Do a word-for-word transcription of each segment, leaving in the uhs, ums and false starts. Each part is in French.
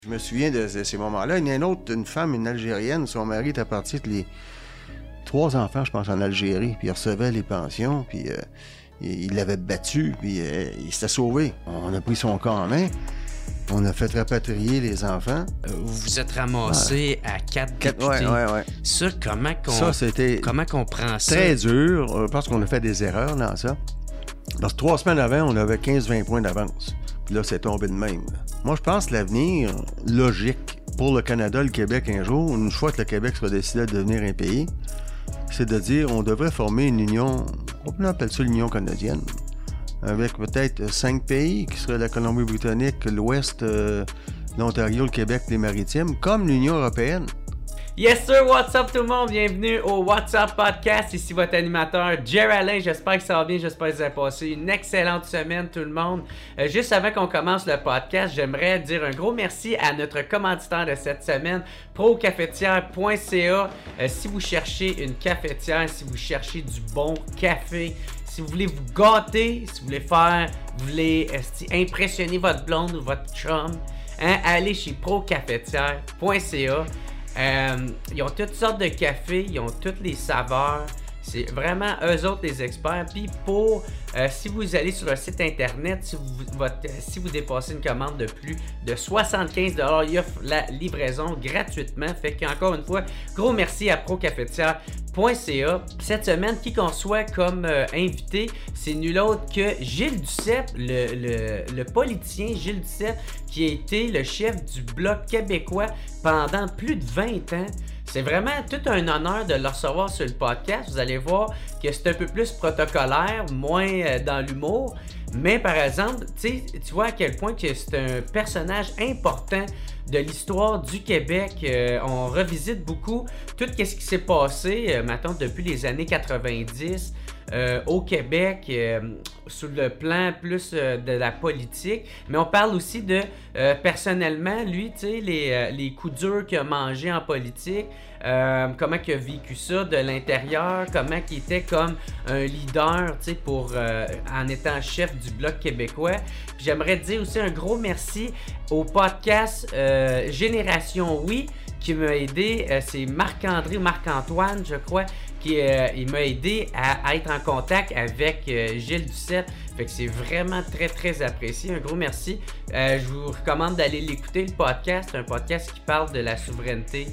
Je me souviens de ces moments-là. Il y a une autre, une femme, une Algérienne, son mari était parti avec les trois enfants, je pense, en Algérie, puis il recevait les pensions, puis euh, il l'avait battu, puis euh, il s'était sauvé. On a pris son corps en main, on a fait rapatrier les enfants. Vous vous êtes ramassé ouais. à quatre députés. Ouais, ouais, ouais. Ça, comment qu'on, ça, c'était comment qu'on prend ça? Très dur, parce qu'on a fait des erreurs dans ça. Parce que trois semaines avant, on avait quinze à vingt points d'avance. Puis là, c'est tombé de même. Là. Moi, je pense que l'avenir logique pour le Canada, le Québec un jour, une fois que le Québec sera décidé de devenir un pays, c'est de dire on devrait former une union, on appelle ça l'Union canadienne, avec peut-être cinq pays, qui seraient la Colombie-Britannique, l'Ouest, euh, l'Ontario, le Québec, les Maritimes, comme l'Union européenne. Yes sir, what's up tout le monde? Bienvenue au What's Up Podcast. Ici votre animateur Jerry Alain. J'espère que ça va bien, j'espère que vous avez passé une excellente semaine tout le monde. Euh, juste avant qu'on commence le podcast, j'aimerais dire un gros merci à notre commanditaire de cette semaine, pro cafetière point c a. Euh, si vous cherchez une cafetière, si vous cherchez du bon café, si vous voulez vous gâter, si vous voulez faire, vous voulez euh, impressionner votre blonde ou votre chum, hein, allez chez pro cafetière point c a. Euh, ils ont toutes sortes de cafés, ils ont toutes les saveurs. C'est vraiment eux autres les experts. Puis pour, euh, si vous allez sur le site internet, si vous, votre, si vous dépassez une commande de plus de soixante-quinze dollars, ils offrent la livraison gratuitement. Fait qu'encore une fois, gros merci à pro cafetière point c a. Cette semaine, qui qu'on soit comme euh, invité, c'est nul autre que Gilles Duceppe, le, le, le politicien Gilles Duceppe, qui a été le chef du Bloc québécois pendant plus de vingt ans. C'est vraiment tout un honneur de le recevoir sur le podcast. Vous allez voir que c'est un peu plus protocolaire, moins euh, dans l'humour. Mais par exemple, tu vois à quel point que c'est un personnage important de l'histoire du Québec. Euh, on revisite beaucoup tout ce qui s'est passé, euh, maintenant depuis les années quatre-vingt-dix euh, au Québec, euh, sur le plan plus euh, de la politique. Mais on parle aussi de, euh, personnellement, lui, tu sais, les, euh, les coups durs qu'il a mangés en politique, euh, comment il a vécu ça de l'intérieur, comment il était comme un leader, tu sais, pour, euh, en étant chef du Bloc québécois. Puis j'aimerais dire aussi un gros merci au podcast euh, Génération Oui qui m'a aidé. Euh, c'est Marc-André ou Marc-Antoine, je crois, qui euh, il m'a aidé à, à être en contact avec euh, Gilles Duceppe. Fait que c'est vraiment très très apprécié. Un gros merci. Euh, je vous recommande d'aller l'écouter, le podcast. C'est un podcast qui parle de la souveraineté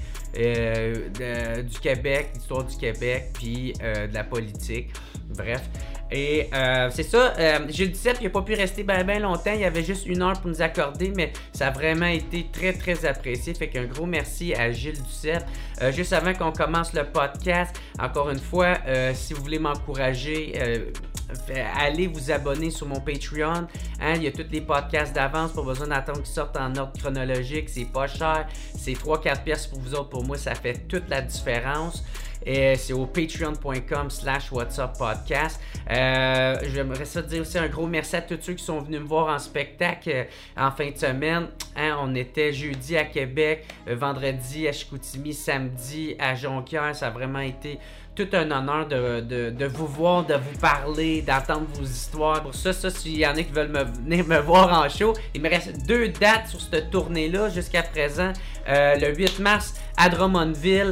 euh, de, du Québec, l'histoire du Québec, puis euh, de la politique. Bref. Et euh, c'est ça, euh, Gilles Duceppe, il n'a pas pu rester bien ben longtemps, il y avait juste une heure pour nous accorder, mais ça a vraiment été très très apprécié, fait qu'un gros merci à Gilles Duceppe. Euh, juste avant qu'on commence le podcast, encore une fois, euh, si vous voulez m'encourager, euh, allez vous abonner sur mon Patreon, hein, il y a tous les podcasts d'avance, pas besoin d'attendre qu'ils sortent en ordre chronologique, c'est pas cher, c'est trois à quatre pièces pour vous autres, pour moi ça fait toute la différence. Et c'est au patreon point com slash whatsuppodcast. Euh, j'aimerais ça dire aussi un gros merci à tous ceux qui sont venus me voir en spectacle euh, en fin de semaine. Hein, on était jeudi à Québec, euh, vendredi à Chicoutimi, samedi à Jonquière. Ça a vraiment été tout un honneur de, de, de vous voir, de vous parler, d'entendre vos histoires. Pour ça, ça s'il y en a qui veulent me, venir me voir en show, il me reste deux dates sur cette tournée-là jusqu'à présent. Euh, le huit mars à Drummondville,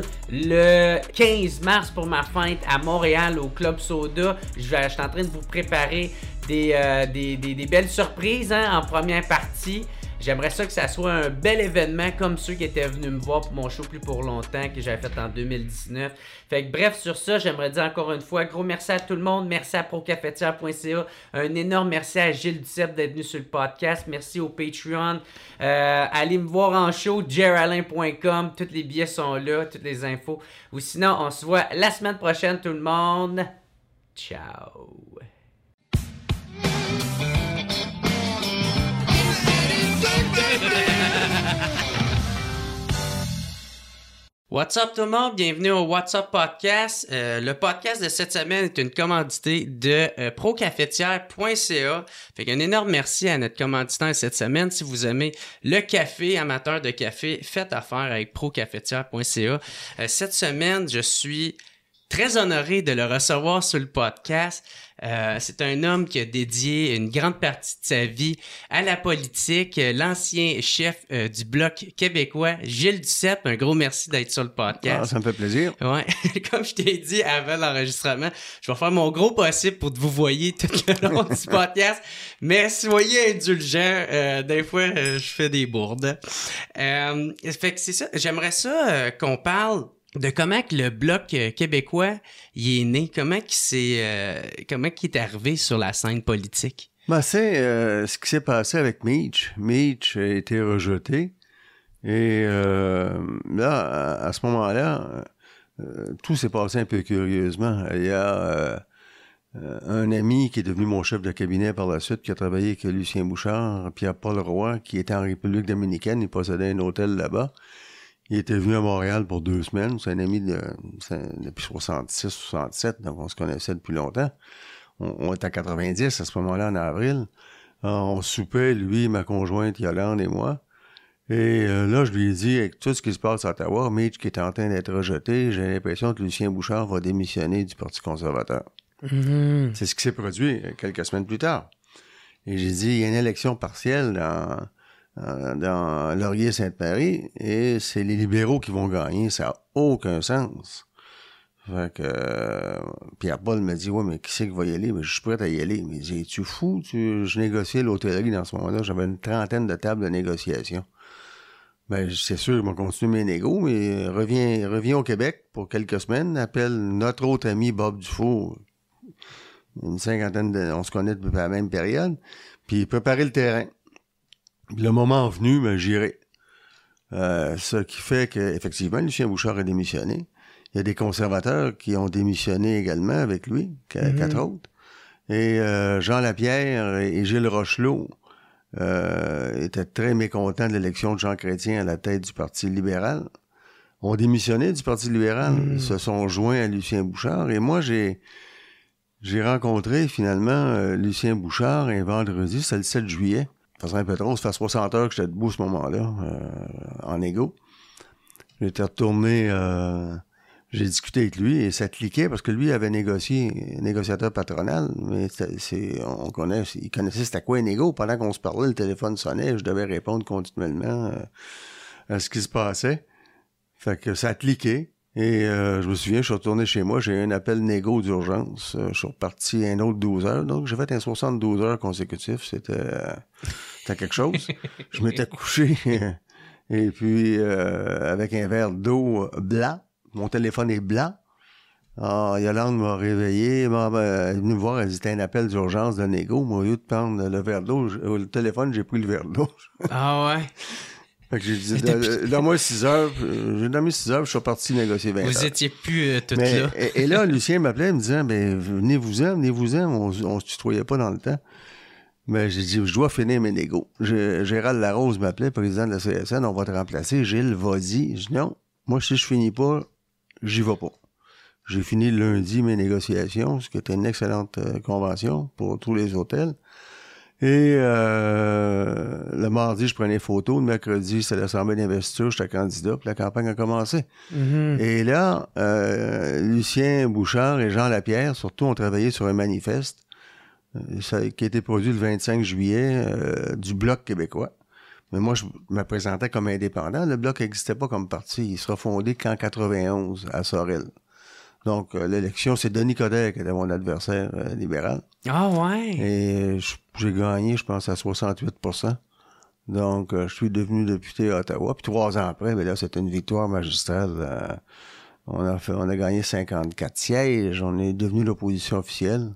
le quinze mars pour ma fête à Montréal au Club Soda. Je, vais, je suis en train de vous préparer des, euh, des, des, des belles surprises hein, en première partie. J'aimerais ça que ça soit un bel événement comme ceux qui étaient venus me voir pour mon show Plus pour longtemps que j'avais fait en deux mille dix-neuf. Fait que bref, sur ça, j'aimerais dire encore une fois, gros merci à tout le monde. Merci à pro cafetière point c a. Un énorme merci à Gilles Duceppe d'être venu sur le podcast. Merci au Patreon. Euh, allez me voir en show, jerry alain point com. Tous les billets sont là, toutes les infos. Ou sinon, on se voit la semaine prochaine tout le monde. Ciao. What's up tout le monde, bienvenue au What's Up Podcast. Euh, le podcast de cette semaine est une commandité de euh, pro cafetière point c a. Fait qu'un énorme merci à notre commanditaire cette semaine. Si vous aimez le café, amateur de café, faites affaire avec pro cafetière point c a. Euh, cette semaine, je suis très honoré de le recevoir sur le podcast. Euh, c'est un homme qui a dédié une grande partie de sa vie à la politique. L'ancien chef euh, du Bloc québécois, Gilles Duceppe. Un gros merci d'être sur le podcast. Ah, ça me fait plaisir. Ouais. Comme je t'ai dit avant l'enregistrement, je vais faire mon gros possible pour que vous voyez tout le long du podcast. Mais soyez indulgents. Euh, des fois, euh, je fais des bourdes. Euh, fait que c'est ça. J'aimerais ça euh, qu'on parle de comment que le Bloc euh, québécois il est né, comment qu'il s'est, euh, comment qu'il est arrivé sur la scène politique. Ben, c'est euh, ce qui s'est passé avec Mitch. Mitch a été rejeté. Et euh, là, à, à ce moment-là, euh, tout s'est passé un peu curieusement. Il y a euh, un ami qui est devenu mon chef de cabinet par la suite, qui a travaillé avec Lucien Bouchard, Pierre-Paul Roy, qui était en République dominicaine. Il possédait un hôtel là-bas. Il était venu à Montréal pour deux semaines. C'est un ami de, depuis soixante-six soixante-sept, donc on se connaissait depuis longtemps. On, on était à quatre-vingt-dix à ce moment-là, en avril. Alors, on soupait, lui, ma conjointe Yolande et moi. Et euh, là, je lui ai dit, avec tout ce qui se passe à Ottawa, Mitch qui est en train d'être rejeté, j'ai l'impression que Lucien Bouchard va démissionner du Parti conservateur. Mm-hmm. C'est ce qui s'est produit quelques semaines plus tard. Et j'ai dit, il y a une élection partielle dans... dans Laurier-Sainte-Marie, et c'est les libéraux qui vont gagner. Ça n'a aucun sens. Fait que euh, Pierre-Paul m'a dit, ouais, mais qui c'est qui va y aller? Mais je suis prêt à y aller. Mais j'ai dit, tu fous? Tu... Je négociais l'hôtellerie dans ce moment-là. J'avais une trentaine de tables de négociation. Ben, c'est sûr, ils vont continuer mes négos, mais reviens, reviens au Québec pour quelques semaines, appelle notre autre ami Bob Dufault. Une cinquantaine de... On se connaît depuis la même période. Puis préparer le terrain. Le moment venu, ben, j'irai. Euh, ce qui fait qu'effectivement, Lucien Bouchard a démissionné. Il y a des conservateurs qui ont démissionné également avec lui, mm-hmm. quatre autres. Et euh, Jean Lapierre et Gilles Rochelot euh, étaient très mécontents de l'élection de Jean Chrétien à la tête du Parti libéral. Ont démissionné du Parti libéral, mm-hmm. se sont joints à Lucien Bouchard. Et moi, j'ai j'ai rencontré finalement euh, Lucien Bouchard un vendredi, c'était le sept juillet. Ça faisait un peu trop, ça fait soixante heures que j'étais debout à ce moment-là, euh, en égo. J'étais retourné, euh, j'ai discuté avec lui et ça cliquait parce que lui avait négocié, négociateur patronal, mais c'est, c'est, on connaît, il connaissait c'était quoi un égo. Pendant qu'on se parlait, le téléphone sonnait, je devais répondre continuellement euh, à ce qui se passait. Fait que ça a cliqué. Et euh, je me souviens, je suis retourné chez moi, j'ai eu un appel négo d'urgence. Euh, je suis reparti un autre douze heures. Donc, j'ai fait un soixante-douze heures consécutif. C'était, euh, c'était quelque chose. Je m'étais couché et puis euh, avec un verre d'eau blanc. Mon téléphone est blanc. Ah, Yolande m'a réveillé. Elle est venue me voir, elle dit, c'était un appel d'urgence de négo. Moi, au lieu de prendre le verre d'eau, je, le téléphone, j'ai pris le verre d'eau. Ah ouais? Fait que j'ai dit, donne-moi six heures, j'ai donné six heures, je suis parti négocier vingt heures. Vous étiez plus euh, tout Mais, là. et, et là, Lucien m'appelait, me disant, ben, venez-vous-en, venez-vous-en, on, on se tutoyait pas dans le temps. Mais j'ai dit, je dois finir mes négos. Gérald Larose m'appelait, président de la C S N, on va te remplacer. Gilles, vas-y. Je dis, non, moi, si je finis pas, j'y vais pas. J'ai fini lundi mes négociations, ce qui était une excellente euh, convention pour tous les hôtels. Et euh, le mardi, je prenais photo. Le mercredi, c'était l'Assemblée d'investiture. J'étais candidat. Puis la campagne a commencé. Mm-hmm. Et là, euh, Lucien Bouchard et Jean Lapierre, surtout, ont travaillé sur un manifeste euh, ça, qui a été produit le vingt-cinq juillet euh, du Bloc québécois. Mais moi, je me présentais comme indépendant. Le Bloc n'existait pas comme parti. Il sera fondé qu'en quatre-vingt-onze, à Sorel. Donc, euh, l'élection, c'est Denis Coderre qui était mon adversaire euh, libéral. Ah ouais? Et euh, j'ai gagné, je pense, à soixante-huit pour cent. Donc, euh, je suis devenu député à Ottawa. Puis trois ans après, ben là, c'était une victoire magistrale. Euh, on a fait, on a gagné cinquante-quatre sièges. On est devenu l'opposition officielle.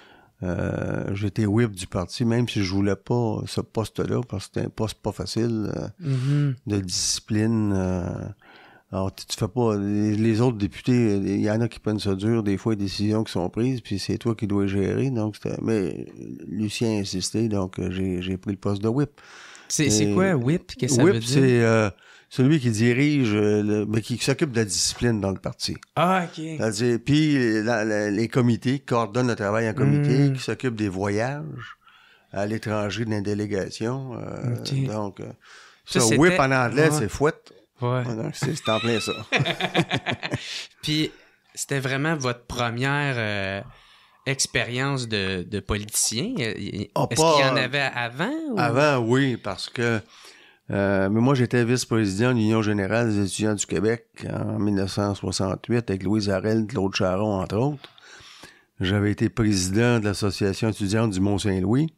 Euh, j'étais whip du parti, même si je voulais pas ce poste-là, parce que c'était un poste pas facile euh, mm-hmm. de discipline. Euh, Alors, tu, tu fais pas... Les, les autres députés, il y en a qui prennent ça dur, des fois, les décisions qui sont prises, puis c'est toi qui dois gérer. Donc, c'était... Mais Lucien a insisté, donc j'ai, j'ai pris le poste de whip. C'est, c'est quoi, whip? Qu'est-ce que ça whip, veut dire? c'est euh, celui qui dirige, euh, le, mais qui s'occupe de la discipline dans le parti. Ah, OK. C'est-à-dire, puis la, la, les comités, qui coordonnent le travail en comité, mm. qui s'occupent des voyages à l'étranger d'une délégation. Euh, okay. Donc, euh, ça, ça whip en anglais, ah. c'est fouette. Ouais. Voilà, c'est, c'est en plein ça. Puis, c'était vraiment votre première euh, expérience de, de politicien? Ah, Est-ce pas- qu'il y en avait avant? Ou... Avant, oui, parce que euh, mais moi, j'étais vice-président de l'Union générale des étudiants du Québec en dix-neuf cent soixante-huit avec Louise Harel, Claude Charon, entre autres. J'avais été président de l'Association étudiante du Mont-Saint-Louis.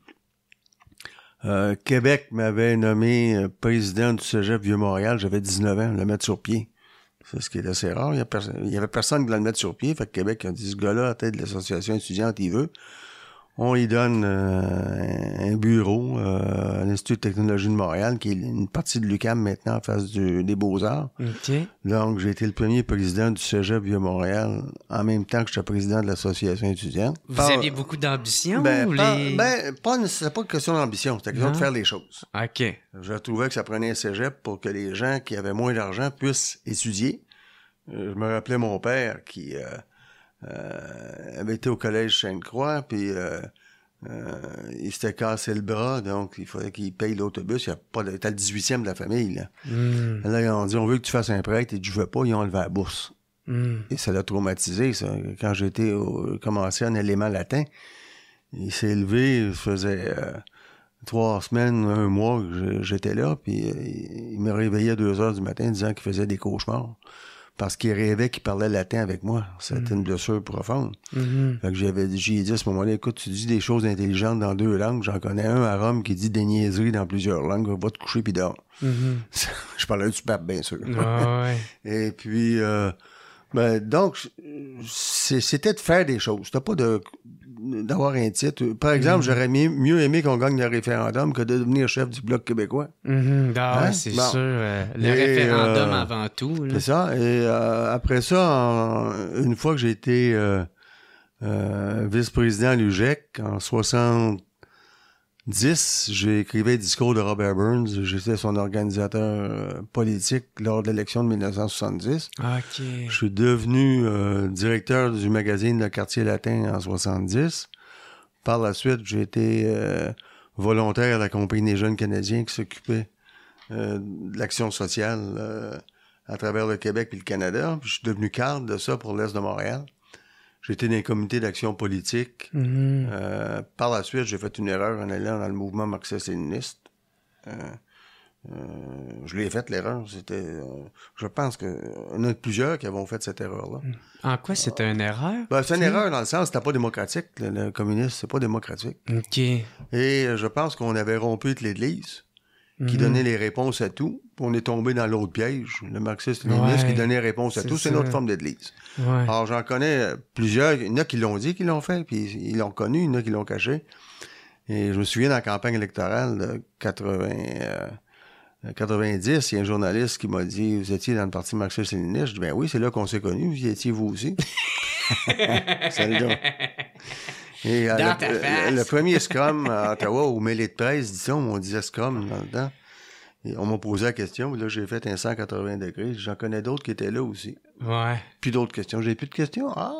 Euh, Québec m'avait nommé euh, président du Cégep Vieux-Montréal. J'avais dix-neuf ans, le mettre sur pied. C'est ce qui est assez rare. Il y, a pers- il y avait personne qui voulait le mettre sur pied. Fait que Québec a dit, ce gars-là, à la tête de l'association étudiante, il veut. On lui donne euh, un bureau euh, à l'Institut de technologie de Montréal, qui est une partie de l'U Q A M maintenant en face du, des Beaux-Arts. OK. Donc, j'ai été le premier président du Cégep Vieux-Montréal en même temps que j'étais président de l'association étudiante. Vous Pas- aviez beaucoup d'ambition? Ben, ou pas, les... ben, pas, c'était pas une question d'ambition, c'était une question Non. de faire les choses. OK. Je trouvais que ça prenait un cégep pour que les gens qui avaient moins d'argent puissent étudier. Euh, je me rappelais mon père qui euh, euh, avait été au collège Sainte-Croix, puis euh, euh, il s'était cassé le bras, donc il fallait qu'il paye l'autobus. Il y a pas de, t'as le dix-huitième de la famille, là. Mm. Là, ils ont dit, on veut que tu fasses un prêtre, et je veux pas, ils ont enlevé la bourse. Mm. Et ça l'a traumatisé, ça. Quand j'étais au, commencé en élément latin, il s'est levé, ça faisait euh, trois semaines, un mois que j'étais là, puis euh, il me réveillait à deux heures du matin disant qu'il faisait des cauchemars. Parce qu'il rêvait qu'il parlait latin avec moi. C'était une blessure profonde. Mm-hmm. Fait que j'avais, j'ai dit à ce moment-là, écoute, tu dis des choses intelligentes dans deux langues. J'en connais un à Rome qui dit des niaiseries dans plusieurs langues. Va te coucher puis dors. Mm-hmm. Je parlais du pape, bien sûr. Ah ouais. Et puis, euh, ben, donc, c'est- c'était de faire des choses. C'était pas de d'avoir un titre. Par exemple, Mhm. j'aurais mieux, mieux aimé qu'on gagne le référendum que de devenir chef du Bloc québécois. Mhm. Ah ouais, Hein? c'est Bon. sûr. euh, le Et, référendum euh, avant tout. là. C'est ça. Et euh, après ça, en- une fois que j'ai été euh, euh, vice-président à l'U G E C, en soixante-dix, j'ai écrivé le discours de Robert Burns. J'étais son organisateur euh, politique lors de l'élection de dix-neuf cent soixante-dix. OK. Je suis devenu euh, directeur du magazine Le Quartier Latin en soixante-dix. Par la suite, j'ai été euh, volontaire à la Compagnie des jeunes Canadiens qui s'occupait euh, de l'action sociale euh, à travers le Québec et le Canada. Puis je suis devenu cadre de ça pour l'Est de Montréal. J'étais dans un comité d'action politique. Mhm. Euh, par la suite, j'ai fait une erreur en allant dans le mouvement marxiste-léniniste. Euh, euh, je l'ai fait, l'erreur. C'était, euh, je pense que il y en a plusieurs qui avons fait cette erreur-là. En quoi c'était une erreur? Ben, c'est une erreur dans le sens que c'était pas démocratique. Le, le communisme, c'est pas démocratique. OK. Et euh, je pense qu'on avait rompu avec l'Église, qui Mhm. donnait les réponses à tout. Puis on est tombé dans l'autre piège, le marxiste-léniniste Ouais, qui donnait réponse à c'est tout. C'est ça. une autre forme d'Église. Ouais. Alors, j'en connais euh, plusieurs. Il y en a qui l'ont dit, qui l'ont fait, puis ils l'ont connu. Il y en a qui l'ont caché. Et je me souviens, dans la campagne électorale de quatre-vingts, euh, quatre-vingt-dix, il y a un journaliste qui m'a dit, vous étiez dans le parti marxiste-léniniste. Je dis, ben oui, c'est là qu'on s'est connus. Vous y étiez, vous aussi. Salut donc. Et, euh, Dans le, ta le- face. le premier scrum à Ottawa, au mêlée de presse, disons, on disait scrum dans le temps. Et on m'a posé la question, là, j'ai fait un cent quatre-vingts degrés. J'en connais d'autres qui étaient là aussi. Ouais. Plus d'autres questions. J'ai plus de questions? Ah!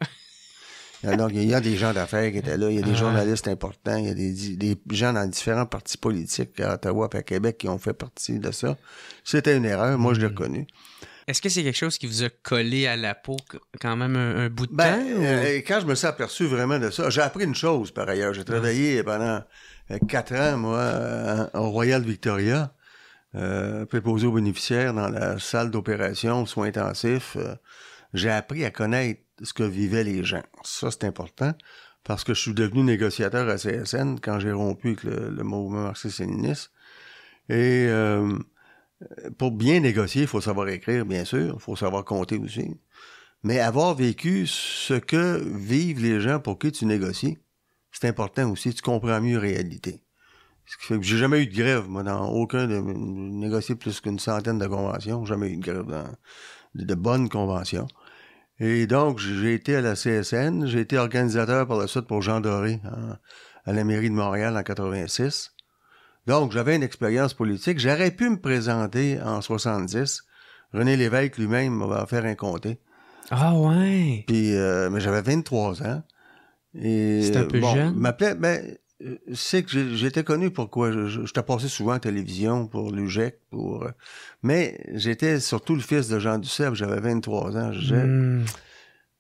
Alors, il y a des gens d'affaires qui étaient là, il y a des Ah. journalistes importants, il y a des, des gens dans différents partis politiques à Ottawa et à Québec qui ont fait partie de ça. C'était une erreur, moi je l'ai reconnu. Est-ce que c'est quelque chose qui vous a collé à la peau qu- quand même un, un bout de Ben, temps? ou- euh, quand je me suis aperçu vraiment de ça, j'ai appris une chose par ailleurs. J'ai travaillé pendant euh, quatre ans, moi, euh, au Royal Victoria, euh, préposé aux bénéficiaires dans la salle d'opération, soins intensifs. Euh, j'ai appris à connaître ce que vivaient les gens. Ça, c'est important, parce que je suis devenu négociateur à C S N quand j'ai rompu avec le, le mouvement marxiste-léniniste. Et euh, pour bien négocier, il faut savoir écrire, bien sûr, il faut savoir compter aussi. Mais avoir vécu ce que vivent les gens pour qui tu négocies, c'est important aussi, tu comprends mieux la réalité. Ce qui fait que j'ai jamais eu de grève, moi, dans aucun de négocier plus qu'une centaine de conventions, jamais eu de grève dans de, de bonnes conventions. Et donc, j'ai été à la C S N, j'ai été organisateur par la suite pour Jean Doré en, à la mairie de Montréal en quatre-vingt-six. Donc, j'avais une expérience politique. J'aurais pu me présenter en soixante-dix. René Lévesque lui-même m'a fait un comté. Ah ouais! Puis, euh, mais j'avais vingt-trois ans. Et C'est un peu bon, jeune. m'appelait, ben, euh, c'est que j'ai- j'étais connu pour quoi? Je, je, j'étais passé souvent à la télévision pour l'U G E C, pour, euh, mais j'étais surtout le fils de Jean Duceppe, j'avais vingt-trois ans. Je disais, Hmm.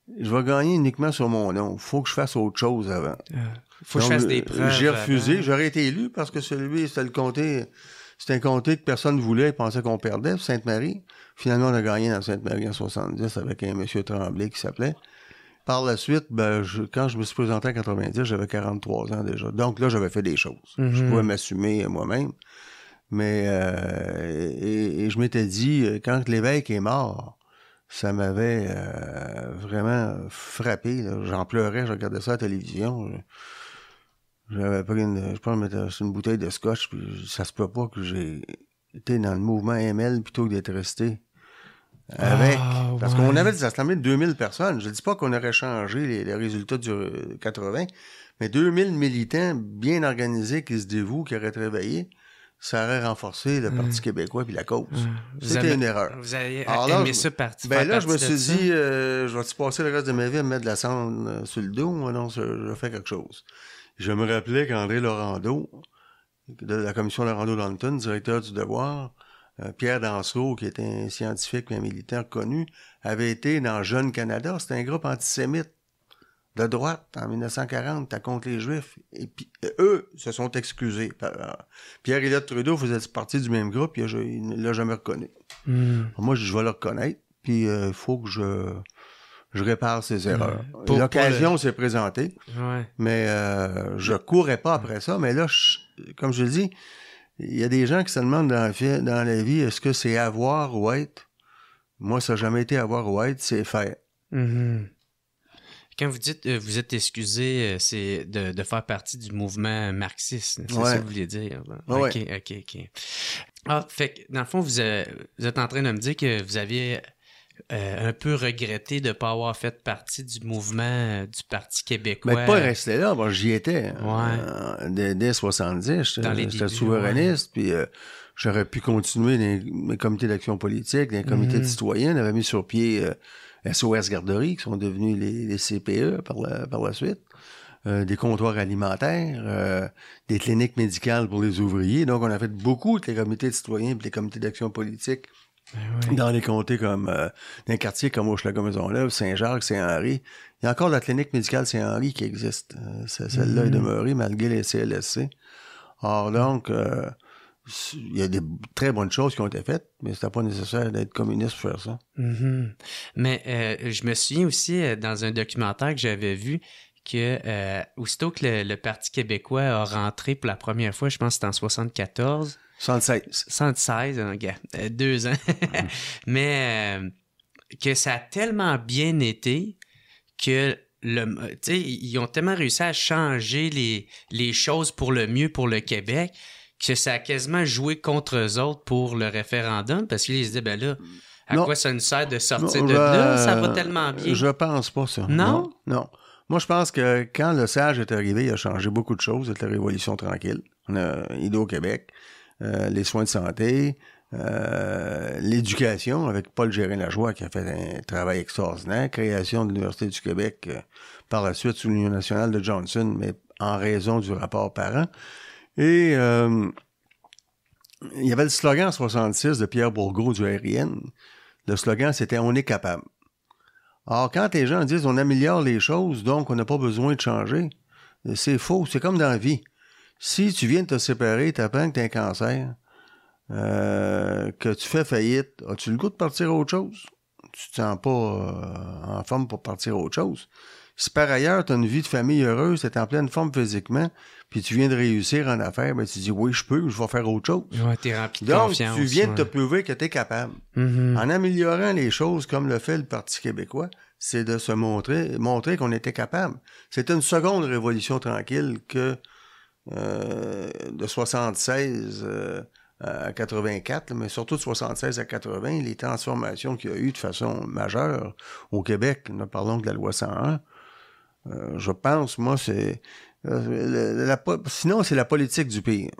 je vais gagner uniquement sur mon nom. Faut que je fasse autre chose avant. Euh, faut Donc, que je fasse des preuves. J'ai refusé. Avant. J'aurais été élu parce que celui, c'était le comté, c'était un comté que personne ne voulait. Il pensait qu'on perdait, Sainte-Marie. Finalement, on a gagné dans Sainte-Marie en soixante-dix avec un monsieur Tremblay qui s'appelait. Par la suite, ben, je, quand je me suis présenté en quatre-vingt-dix, j'avais quarante-trois ans déjà. Donc là, j'avais fait des choses. Mm-hmm. Je pouvais m'assumer moi-même. Mais euh, et, et je m'étais dit, quand l'évêque est mort, ça m'avait euh, vraiment frappé. Là. J'en pleurais, je regardais ça à la télévision. J'avais pris une, je pense, une bouteille de scotch, puis ça se peut pas que j'ai été dans le mouvement M L plutôt que d'être resté avec. Ah, parce ouais. qu'on avait des assemblées de deux mille personnes. Je dis pas qu'on aurait changé les, les résultats du quatre-vingts, mais deux mille militants bien organisés qui se dévouent, qui auraient travaillé, ça aurait renforcé le Parti mmh. québécois puis la cause. Mmh. C'était avez, une erreur. Vous avez Alors là, aimé je, ce parti? Ben là, je me suis dit, euh, je vais-tu passer le reste de ma vie à me mettre de la cendre euh, sur le dos? Moi, non, je, je vais faire quelque chose. Je me rappelais qu'André Laurando, de la commission Laurando-Lanton, directeur du Devoir, euh, Pierre Dansereau, qui était un scientifique et un militaire connu, avait été dans Jeune Canada. C'était un groupe antisémite de droite en dix-neuf cent quarante, à contre les Juifs. Et puis, eux se sont excusés. Pierre Elliott Trudeau faisait partie du même groupe, et il ne l'a jamais reconnu. Mm. Moi, je vais le reconnaître, puis il euh, faut que je, je répare ses erreurs. Pour, L'occasion pour le... s'est présentée, ouais. mais euh, je courais pas après ça. Mais là, je, comme je le dis, il y a des gens qui se demandent dans la, dans la vie, est-ce que c'est avoir ou être? Moi, ça n'a jamais été avoir ou être, c'est faire. Mm-hmm. Quand vous dites euh, vous êtes excusé, euh, c'est de, de faire partie du mouvement marxiste. C'est ouais. ça que vous vouliez dire? Ouais. OK, OK, OK. Ah, fait que, dans le fond, vous, euh, vous êtes en train de me dire que vous aviez euh, un peu regretté de ne pas avoir fait partie du mouvement euh, du Parti québécois. Mais pas rester là. Bon, j'y étais. Ouais. Euh, dès, dès soixante-dix, j'étais souverainiste, ouais. puis euh, j'aurais pu continuer dans mes comités d'action politique, dans les comités mm-hmm. de citoyens. On avait mis sur pied... Euh, S O S Garderie, qui sont devenus les, les C P E par la, par la suite, euh, des comptoirs alimentaires, euh, des cliniques médicales pour les ouvriers. Donc, on a fait beaucoup de les comités de citoyens et les comités d'action politique ben oui. dans les comtés comme, euh, dans les quartiers comme Hochelaga-Maisonneuve, Saint-Jacques, Saint-Henri. Il y a encore la clinique médicale Saint-Henri qui existe. Euh, celle-là mm-hmm. est demeurée malgré les C L S C. Or, donc... Euh, il y a des très bonnes choses qui ont été faites, mais c'était pas nécessaire d'être communiste pour faire ça. Mm-hmm. Mais euh, je me souviens aussi, euh, dans un documentaire que j'avais vu, que euh, aussitôt que le, le Parti québécois a rentré pour la première fois, je pense que c'était en soixante-quatorze. soixante-seize. soixante-seize, hein, gars, euh, deux ans. mm. Mais euh, que ça a tellement bien été que... Le, tu sais, ils ont tellement réussi à changer les, les choses pour le mieux pour le Québec que ça a quasiment joué contre eux autres pour le référendum, parce qu'ils se disaient, ben là, à non. quoi ça nous sert de sortir non, de là? Ça va tellement bien. Je pense pas ça. Non? Non. non. Moi, je pense que quand le Sage est arrivé, il a changé beaucoup de choses avec la Révolution tranquille. On a Hydro-Québec, euh, les soins de santé, euh, l'éducation avec Paul Gérin-Lajoie qui a fait un travail extraordinaire, création de l'Université du Québec euh, par la suite sous l'Union nationale de Johnson, mais en raison du rapport parent. Et euh, il y avait le slogan en soixante-six de Pierre Bourgault du R I N. Le slogan, c'était « On est capable ». Alors, quand les gens disent « On améliore les choses, donc on n'a pas besoin de changer », c'est faux. C'est comme dans la vie. Si tu viens de te séparer, tu apprends que tu as un cancer, euh, que tu fais faillite, as-tu le goût de partir à autre chose? Tu te sens pas euh, en forme pour partir à autre chose. Si par ailleurs, tu as une vie de famille heureuse, tu es en pleine forme physiquement, puis tu viens de réussir en affaires, ben tu dis oui, je peux, je vais faire autre chose. Ouais, t'es rempli de Donc, confiance. tu viens ouais. de te prouver que tu es capable. Mm-hmm. En améliorant les choses comme le fait le Parti québécois, c'est de se montrer, montrer qu'on était capable. C'était une seconde révolution tranquille que euh, de soixante-seize euh, à quatre-vingt-quatre, mais surtout de soixante-seize à quatre-vingts, les transformations qu'il y a eu de façon majeure au Québec, nous parlons de la loi cent un, euh, je pense, moi, c'est... Euh, la, la, sinon, c'est la politique du pire.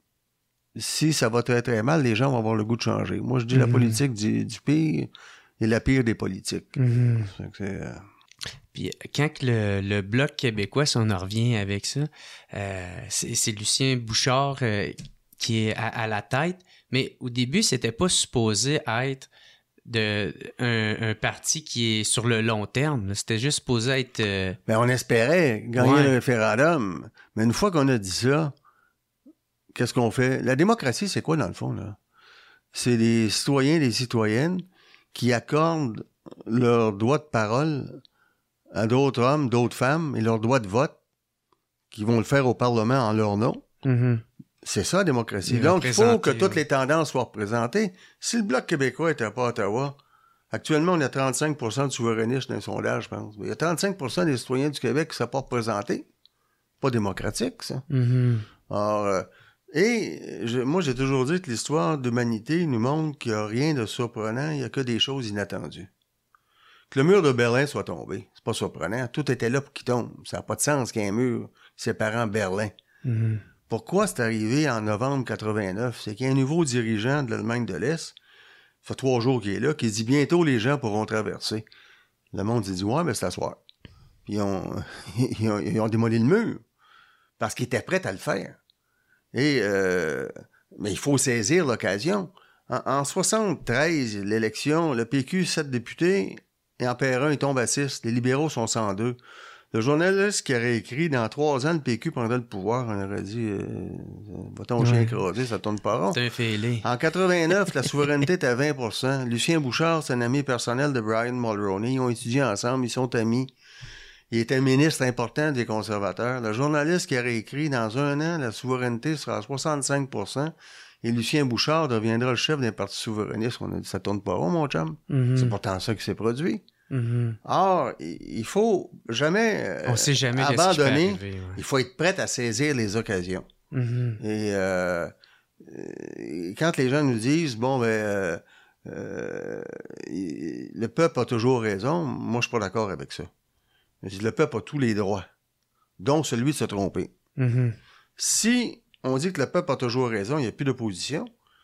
Si ça va très très mal, les gens vont avoir le goût de changer. Moi, je dis mm-hmm. la politique du, du pire est la pire des politiques. Mm-hmm. C'est, euh... Puis quand le, le Bloc québécois, si on en revient avec ça, euh, c'est, c'est Lucien Bouchard euh, qui est à, à la tête, mais au début, c'était pas supposé être de un, un parti qui est sur le long terme. C'était juste supposé être... Euh... Ben, on espérait gagner Ouais. le référendum. Mais une fois qu'on a dit ça, qu'est-ce qu'on fait? La démocratie, c'est quoi, dans le fond, là? C'est des citoyens et des citoyennes qui accordent leur droit de parole à d'autres hommes, d'autres femmes, et leur droit de vote, qui vont le faire au Parlement en leur nom. Mm-hmm. C'est ça, la démocratie. Les Donc, il faut que représenter, toutes ouais. les tendances soient représentées. Si le Bloc québécois n'était pas à Ottawa, actuellement, on a trente-cinq pour cent de souverainistes dans les sondages, je pense. Il y a trente-cinq pour cent des citoyens du Québec qui ne sont pas représentés. Pas démocratique, ça. Mm-hmm. Alors, euh, et je, moi, j'ai toujours dit que l'histoire d'humanité nous montre qu'il n'y a rien de surprenant, il n'y a que des choses inattendues. Que le mur de Berlin soit tombé, c'est pas surprenant. Tout était là pour qu'il tombe. Ça n'a pas de sens qu'il y ait un mur séparant Berlin. Mm-hmm. Pourquoi c'est arrivé en novembre quatre-vingt-neuf? C'est qu'il y a un nouveau dirigeant de l'Allemagne de l'Est, ça fait trois jours qu'il est là, qui dit bientôt les gens pourront traverser. Le monde s'est dit ouais, mais c'est à soir. Puis ils ont, ils ont, ils ont démoli le mur parce qu'ils étaient prêts à le faire. Et euh, mais il faut saisir l'occasion. En, en soixante-treize, l'élection, le P Q, sept députés, et en P R un, il tombe à six. Les libéraux sont cent deux. Le journaliste qui aurait écrit « Dans trois ans, le P Q prendrait le pouvoir », on aurait dit euh, « Va ton Ouais. chien écrasé, ça tourne pas rond. » C'est un fêlé. En quatre-vingt-neuf, la souveraineté était à vingt pour cent. Lucien Bouchard, c'est un ami personnel de Brian Mulroney. Ils ont étudié ensemble, ils sont amis. Il était ministre important des conservateurs. Le journaliste qui aurait écrit « Dans un an, la souveraineté sera à soixante-cinq pour cent et Lucien Bouchard deviendra le chef d'un parti souverainiste. » On a dit « Ça tourne pas rond, mon chum. Mm-hmm. C'est pourtant ça qui s'est produit. Mm-hmm. Or, il faut jamais euh, On sait jamais qu'est-ce qui peut abandonner. arriver, ouais. Il faut être prêt à saisir les occasions. Mm-hmm. Et euh, euh, quand les gens nous disent, bon, ben, euh, euh, le peuple a toujours raison, moi, je suis pas d'accord avec ça. Je dis, le peuple a tous les droits, dont celui de se tromper. Mm-hmm. Si on dit que le peuple a toujours raison, il n'y a plus d'opposition.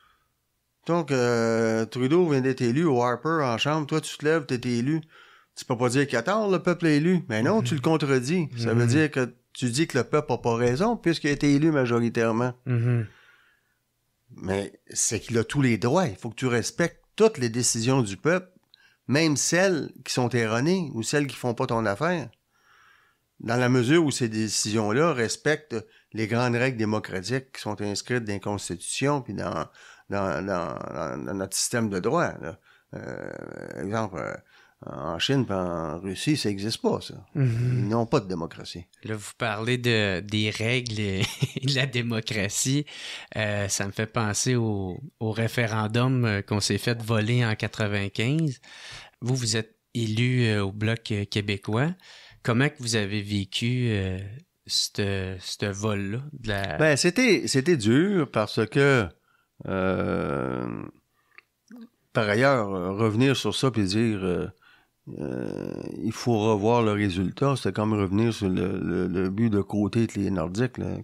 Donc, euh, Trudeau vient d'être élu, ou Harper en chambre, toi, tu te lèves, tu es élu. Tu peux pas dire qu'il a tort, le peuple est élu. Mais non, mm-hmm. tu le contredis. Ça mm-hmm. veut dire que tu dis que le peuple n'a pas raison, puisqu'il a été élu majoritairement. Mm-hmm. Mais c'est qu'il a tous les droits. Il faut que tu respectes toutes les décisions du peuple, même celles qui sont erronées ou celles qui font pas ton affaire. Dans la mesure où ces décisions-là respectent les grandes règles démocratiques qui sont inscrites dans les constitutions puis dans, dans, dans, dans, dans notre système de droit. Là. Euh, exemple, euh, en Chine et en Russie, ça n'existe pas, ça. Mm-hmm. Ils n'ont pas de démocratie. Là, vous parlez de, des règles et de la démocratie. Euh, ça me fait penser au, au référendum qu'on s'est fait voler en quatre-vingt-quinze. Vous, vous êtes élu euh, au Bloc québécois. Comment que vous avez vécu euh, ce vol-là? De la... Ben, c'était, c'était dur parce que, euh, par ailleurs, revenir sur ça puis dire euh, euh, il faut revoir le résultat, c'est comme revenir sur le, le, le but de côté de les Nordiques. Là.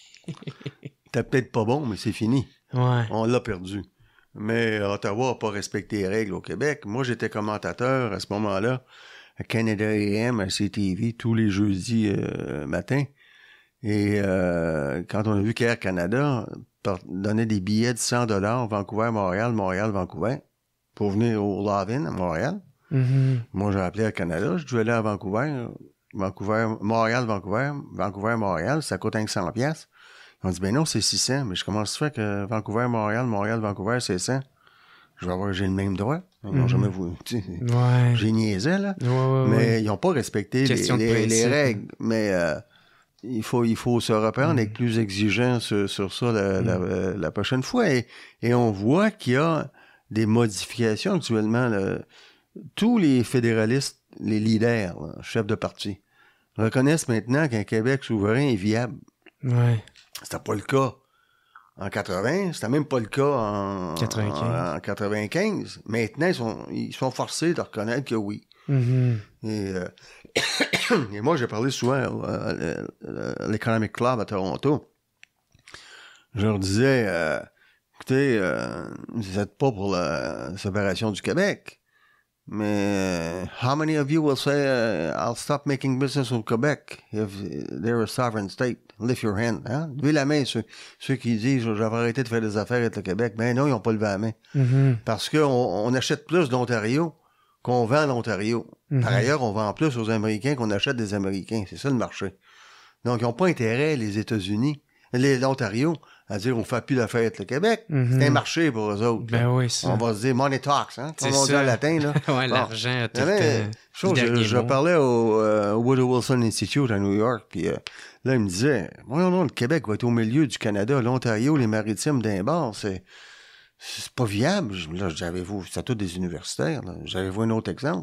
T'es peut-être pas bon, mais c'est fini. Ouais. On l'a perdu. Mais Ottawa n'a pas respecté les règles au Québec. Moi, j'étais commentateur à ce moment-là à Canada A M, à C T V, tous les jeudis euh, matin. Et euh, quand on a vu qu'Air Canada donnait des billets de cent dollars Vancouver-Montréal, Montréal-Vancouver, pour venir au Love-In à Montréal, mm-hmm. moi, j'ai appelé Air Canada, je devais aller à Vancouver, Vancouver, Montréal-Vancouver, Vancouver-Montréal, ça coûte cinq cents piastres. Ils ont dit, ben non, c'est six cents. Mais je commence à faire que Vancouver-Montréal, Montréal-Vancouver, c'est cent. Je vais avoir, j'ai le même droit. Ils n'ont mm-hmm. jamais voulu. Ouais. J'ai niaisé, là. Ouais, ouais, mais ouais. ils n'ont pas respecté les, les, les règles. Mais euh, il, faut, il faut se reprendre, mm. être plus exigeant sur, sur ça la, mm. la, la prochaine fois. Et, et on voit qu'il y a des modifications actuellement. Là. Tous les fédéralistes, les leaders, là, chefs de parti, reconnaissent maintenant qu'un Québec souverain est viable. Ouais. C'était pas le cas en quatre-vingts, c'était même pas le cas en quatre-vingt-quinze. En, en quatre-vingt-quinze. Maintenant, ils sont, ils sont forcés de reconnaître que oui. Mm-hmm. Et, euh, et moi, j'ai parlé souvent à, à, à l'Economic Club à Toronto. Je leur disais, euh, écoutez, euh, vous n'êtes pas pour la séparation du Québec, mais how many of you will say, uh, I'll stop making business with Quebec if they're a sovereign state? Lift your hand. Hein? Levez la main, ceux, ceux qui disent « J'avais arrêté de faire des affaires avec le Québec ». Ben non, ils n'ont pas levé la main. Mm-hmm. Parce qu'on on achète plus d'Ontario qu'on vend l'Ontario. Mm-hmm. Par ailleurs, on vend plus aux Américains qu'on achète des Américains. C'est ça le marché. Donc, ils n'ont pas intérêt, les États-Unis, les, l'Ontario, à dire on ne fait plus l'affaire avec le Québec. Mm-hmm. C'est un marché pour eux autres. Ben oui, ça. On va se dire money talks, hein, comme on dit en latin. Là. ouais, bon. L'argent a tout le temps. Chose, je, je parlais au euh, Woodrow Wilson Institute à New York, puis euh, là, il me disait, voyons non, le Québec va être au milieu du Canada, l'Ontario, les Maritimes d'un bord, c'est, c'est pas viable. Là, j'avais-vous, c'est tous des universitaires, là. J'avais-vous un autre exemple.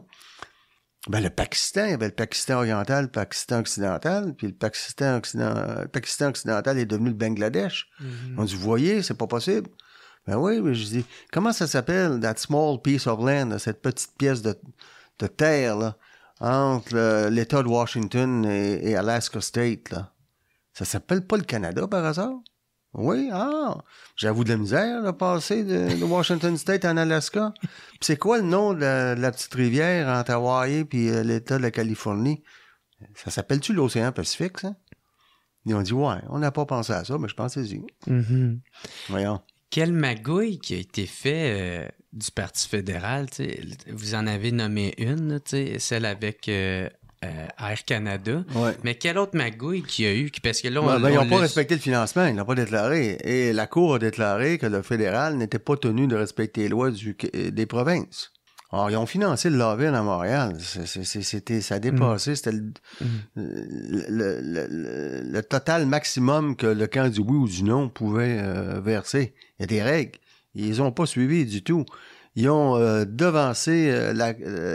Ben, le Pakistan, il y avait le Pakistan oriental, le Pakistan occidental, puis le Pakistan, occident... le Pakistan occidental est devenu le Bangladesh. Mm-hmm. On dit, vous voyez, c'est pas possible. Ben oui, mais je dis, comment ça s'appelle, that small piece of land, cette petite pièce de, de terre, là, entre le, l'État de Washington et, et Alaska State, là? Ça s'appelle pas le Canada, par hasard? Oui, ah, j'avoue de la misère, de passer de, de Washington State en Alaska. Puis c'est quoi le nom de la, de la petite rivière entre Hawaii et euh, l'État de la Californie? Ça s'appelle-tu l'océan Pacifique, ça? Ils ont dit, ouais, on n'a pas pensé à ça, mais je pensais-y. Mm-hmm. Voyons. Quelle magouille qui a été fait euh, du Parti fédéral, tu sais, vous en avez nommé une, tu sais, celle avec euh, euh, Air Canada. Ouais. Mais quelle autre magouille qu'il y a eu? Parce que là, on, ouais, ben, ils n'ont pas le... respecté le financement, ils l'ont pas déclaré. Et la Cour a déclaré que le fédéral n'était pas tenu de respecter les lois du, des provinces. Alors, ils ont financé le Laville à Montréal. C'est, c'est, c'était, ça a dépassé. Mmh. C'était le, mmh. le, le, le, le total maximum que le camp du oui ou du non pouvait euh, verser. Il y a des règles. Ils ont pas suivi du tout. Ils ont euh, devancé euh, la,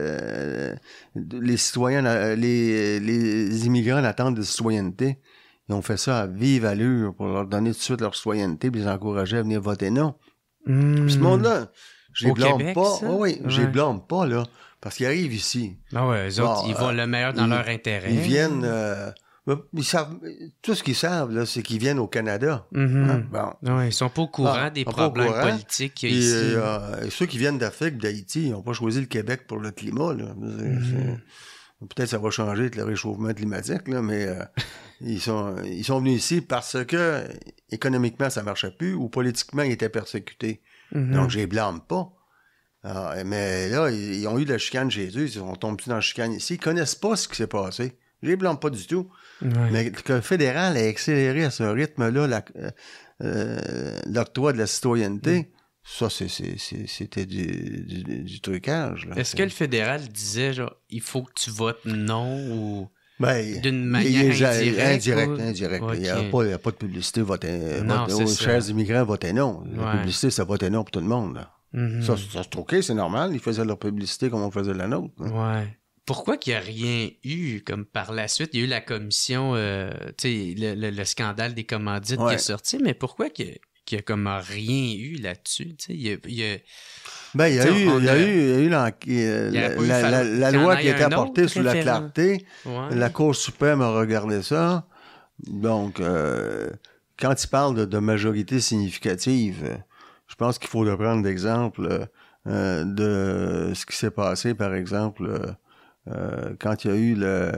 euh, les citoyens, euh, les, les immigrants en attente de citoyenneté. Ils ont fait ça à vive allure pour leur donner tout de suite leur citoyenneté puis les encourager à venir voter non. Mmh. Puis ce monde-là... Je les blâme Québec, pas. Oh oui, ouais. Je les blâme pas, là. Parce qu'ils arrivent ici. Ah ouais, eux autres, bon, ils vont euh, le meilleur dans ils, leur intérêt. Ils viennent. Euh, ils savent, tout ce qu'ils savent, là, c'est qu'ils viennent au Canada. Mm-hmm. Hein? Bon. Ouais, ils sont pas au courant ah, des problèmes courant. politiques qu'il y a ici. Euh, ceux qui viennent d'Afrique, d'Haïti, ils n'ont pas choisi le Québec pour le climat, là. Mm-hmm. Peut-être ça va changer avec le réchauffement climatique, là, mais euh, ils sont ils sont venus ici parce que économiquement, ça marchait plus ou politiquement, ils étaient persécutés. Mm-hmm. Donc, je les blâme pas. Alors, mais là, ils, ils ont eu de la chicane chez eux. Ils sont tombés dans la chicane ici. Ils connaissent pas ce qui s'est passé. Je les blâme pas du tout. Ouais. Mais que le fédéral a accéléré à ce rythme-là la, euh, l'octroi de la citoyenneté, mm. ça, c'est, c'est, c'est, c'était du, du, du trucage. Là. Est-ce c'est... que le fédéral disait, genre, il faut que tu votes non ou... Ben, d'une manière indirecte? Indirect, ou... indirect. Okay. Il n'y a, a pas de publicité, votez non. Vote, aux chers immigrants, votez non. La ouais. publicité, ça votait non pour tout le monde. Là. Mm-hmm. Ça, ça c'est OK, c'est normal. Ils faisaient leur publicité comme on faisait la nôtre. Hein. Ouais. Pourquoi qu'il n'y a rien eu, comme par la suite, il y a eu la commission, euh, tu sais, le, le, le scandale des commandites ouais. qui est sorti, mais pourquoi qu'il n'y a, qu'il y a comme rien eu là-dessus? Tu sais, il y a... Il y a Ben, il y a eu, il y a eu, il y a eu la, la, la, la, la loi qui a été apportée sous la clarté. Ouais. La Cour suprême a regardé ça. Donc, euh, quand il parle de, de majorité significative, je pense qu'il faut le prendre d'exemple euh, de ce qui s'est passé, par exemple, euh, quand il y a eu le,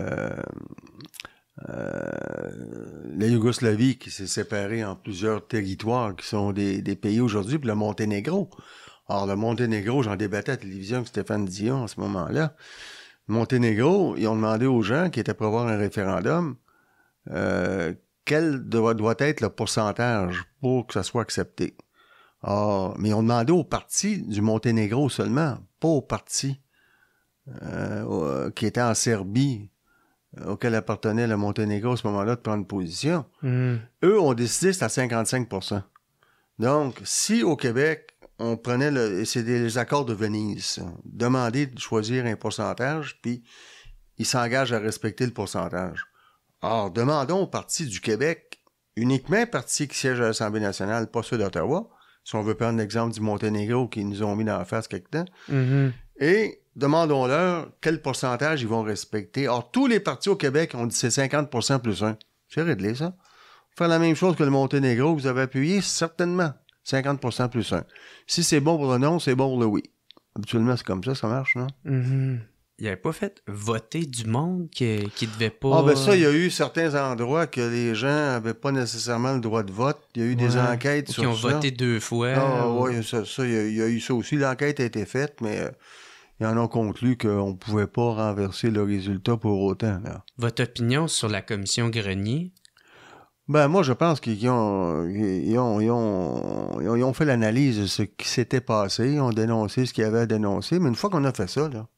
euh, la Yougoslavie qui s'est séparée en plusieurs territoires qui sont des, des pays aujourd'hui, puis le Monténégro. Alors, le Monténégro, j'en débattais à la télévision avec Stéphane Dion à ce moment-là. Le Monténégro, ils ont demandé aux gens qui étaient pour avoir un référendum euh, quel doit, doit être le pourcentage pour que ça soit accepté. Alors, mais ils ont demandé aux partis du Monténégro seulement, pas aux partis euh, qui étaient en Serbie, auquel appartenait le Monténégro à ce moment-là, de prendre position. Mm. Eux ont décidé que c'était à cinquante-cinq pour cent. Donc, si au Québec, on prenait le, c'est les accords de Venise, demander de choisir un pourcentage, puis ils s'engagent à respecter le pourcentage. Or, demandons aux partis du Québec, uniquement un parti qui siège à l'Assemblée nationale, pas ceux d'Ottawa, si on veut prendre l'exemple du Monténégro qui nous ont mis dans la face quelque temps, mm-hmm. et demandons-leur quel pourcentage ils vont respecter. Or, tous les partis au Québec ont dit c'est cinquante pour cent plus un. C'est réglé, ça. Faire la même chose que le Monténégro que vous avez appuyé, certainement. cinquante pour cent plus un. Si c'est bon pour le non, c'est bon pour le oui. Habituellement, c'est comme ça, ça marche, non? Mm-hmm. il avait pas fait voter du monde qui, qui devait pas... Ah, ben ça, il y a eu certains endroits que les gens n'avaient pas nécessairement le droit de vote. Il y a eu des Ouais. enquêtes Ou sur qui ont ça. voté deux fois. Ah, ou- oui, ça, ça, il y, a, il y a eu ça aussi. L'enquête a été faite, mais euh, ils en ont conclu qu'on ne pouvait pas renverser le résultat pour autant. Là. Votre opinion sur la commission Grenier? Ben, moi, je pense qu'ils ont, ils ont, ils ont, ils ont, ils ont fait l'analyse de ce qui s'était passé, ils ont dénoncé ce qu'il y avait à dénoncer, mais une fois qu'on a fait ça, là,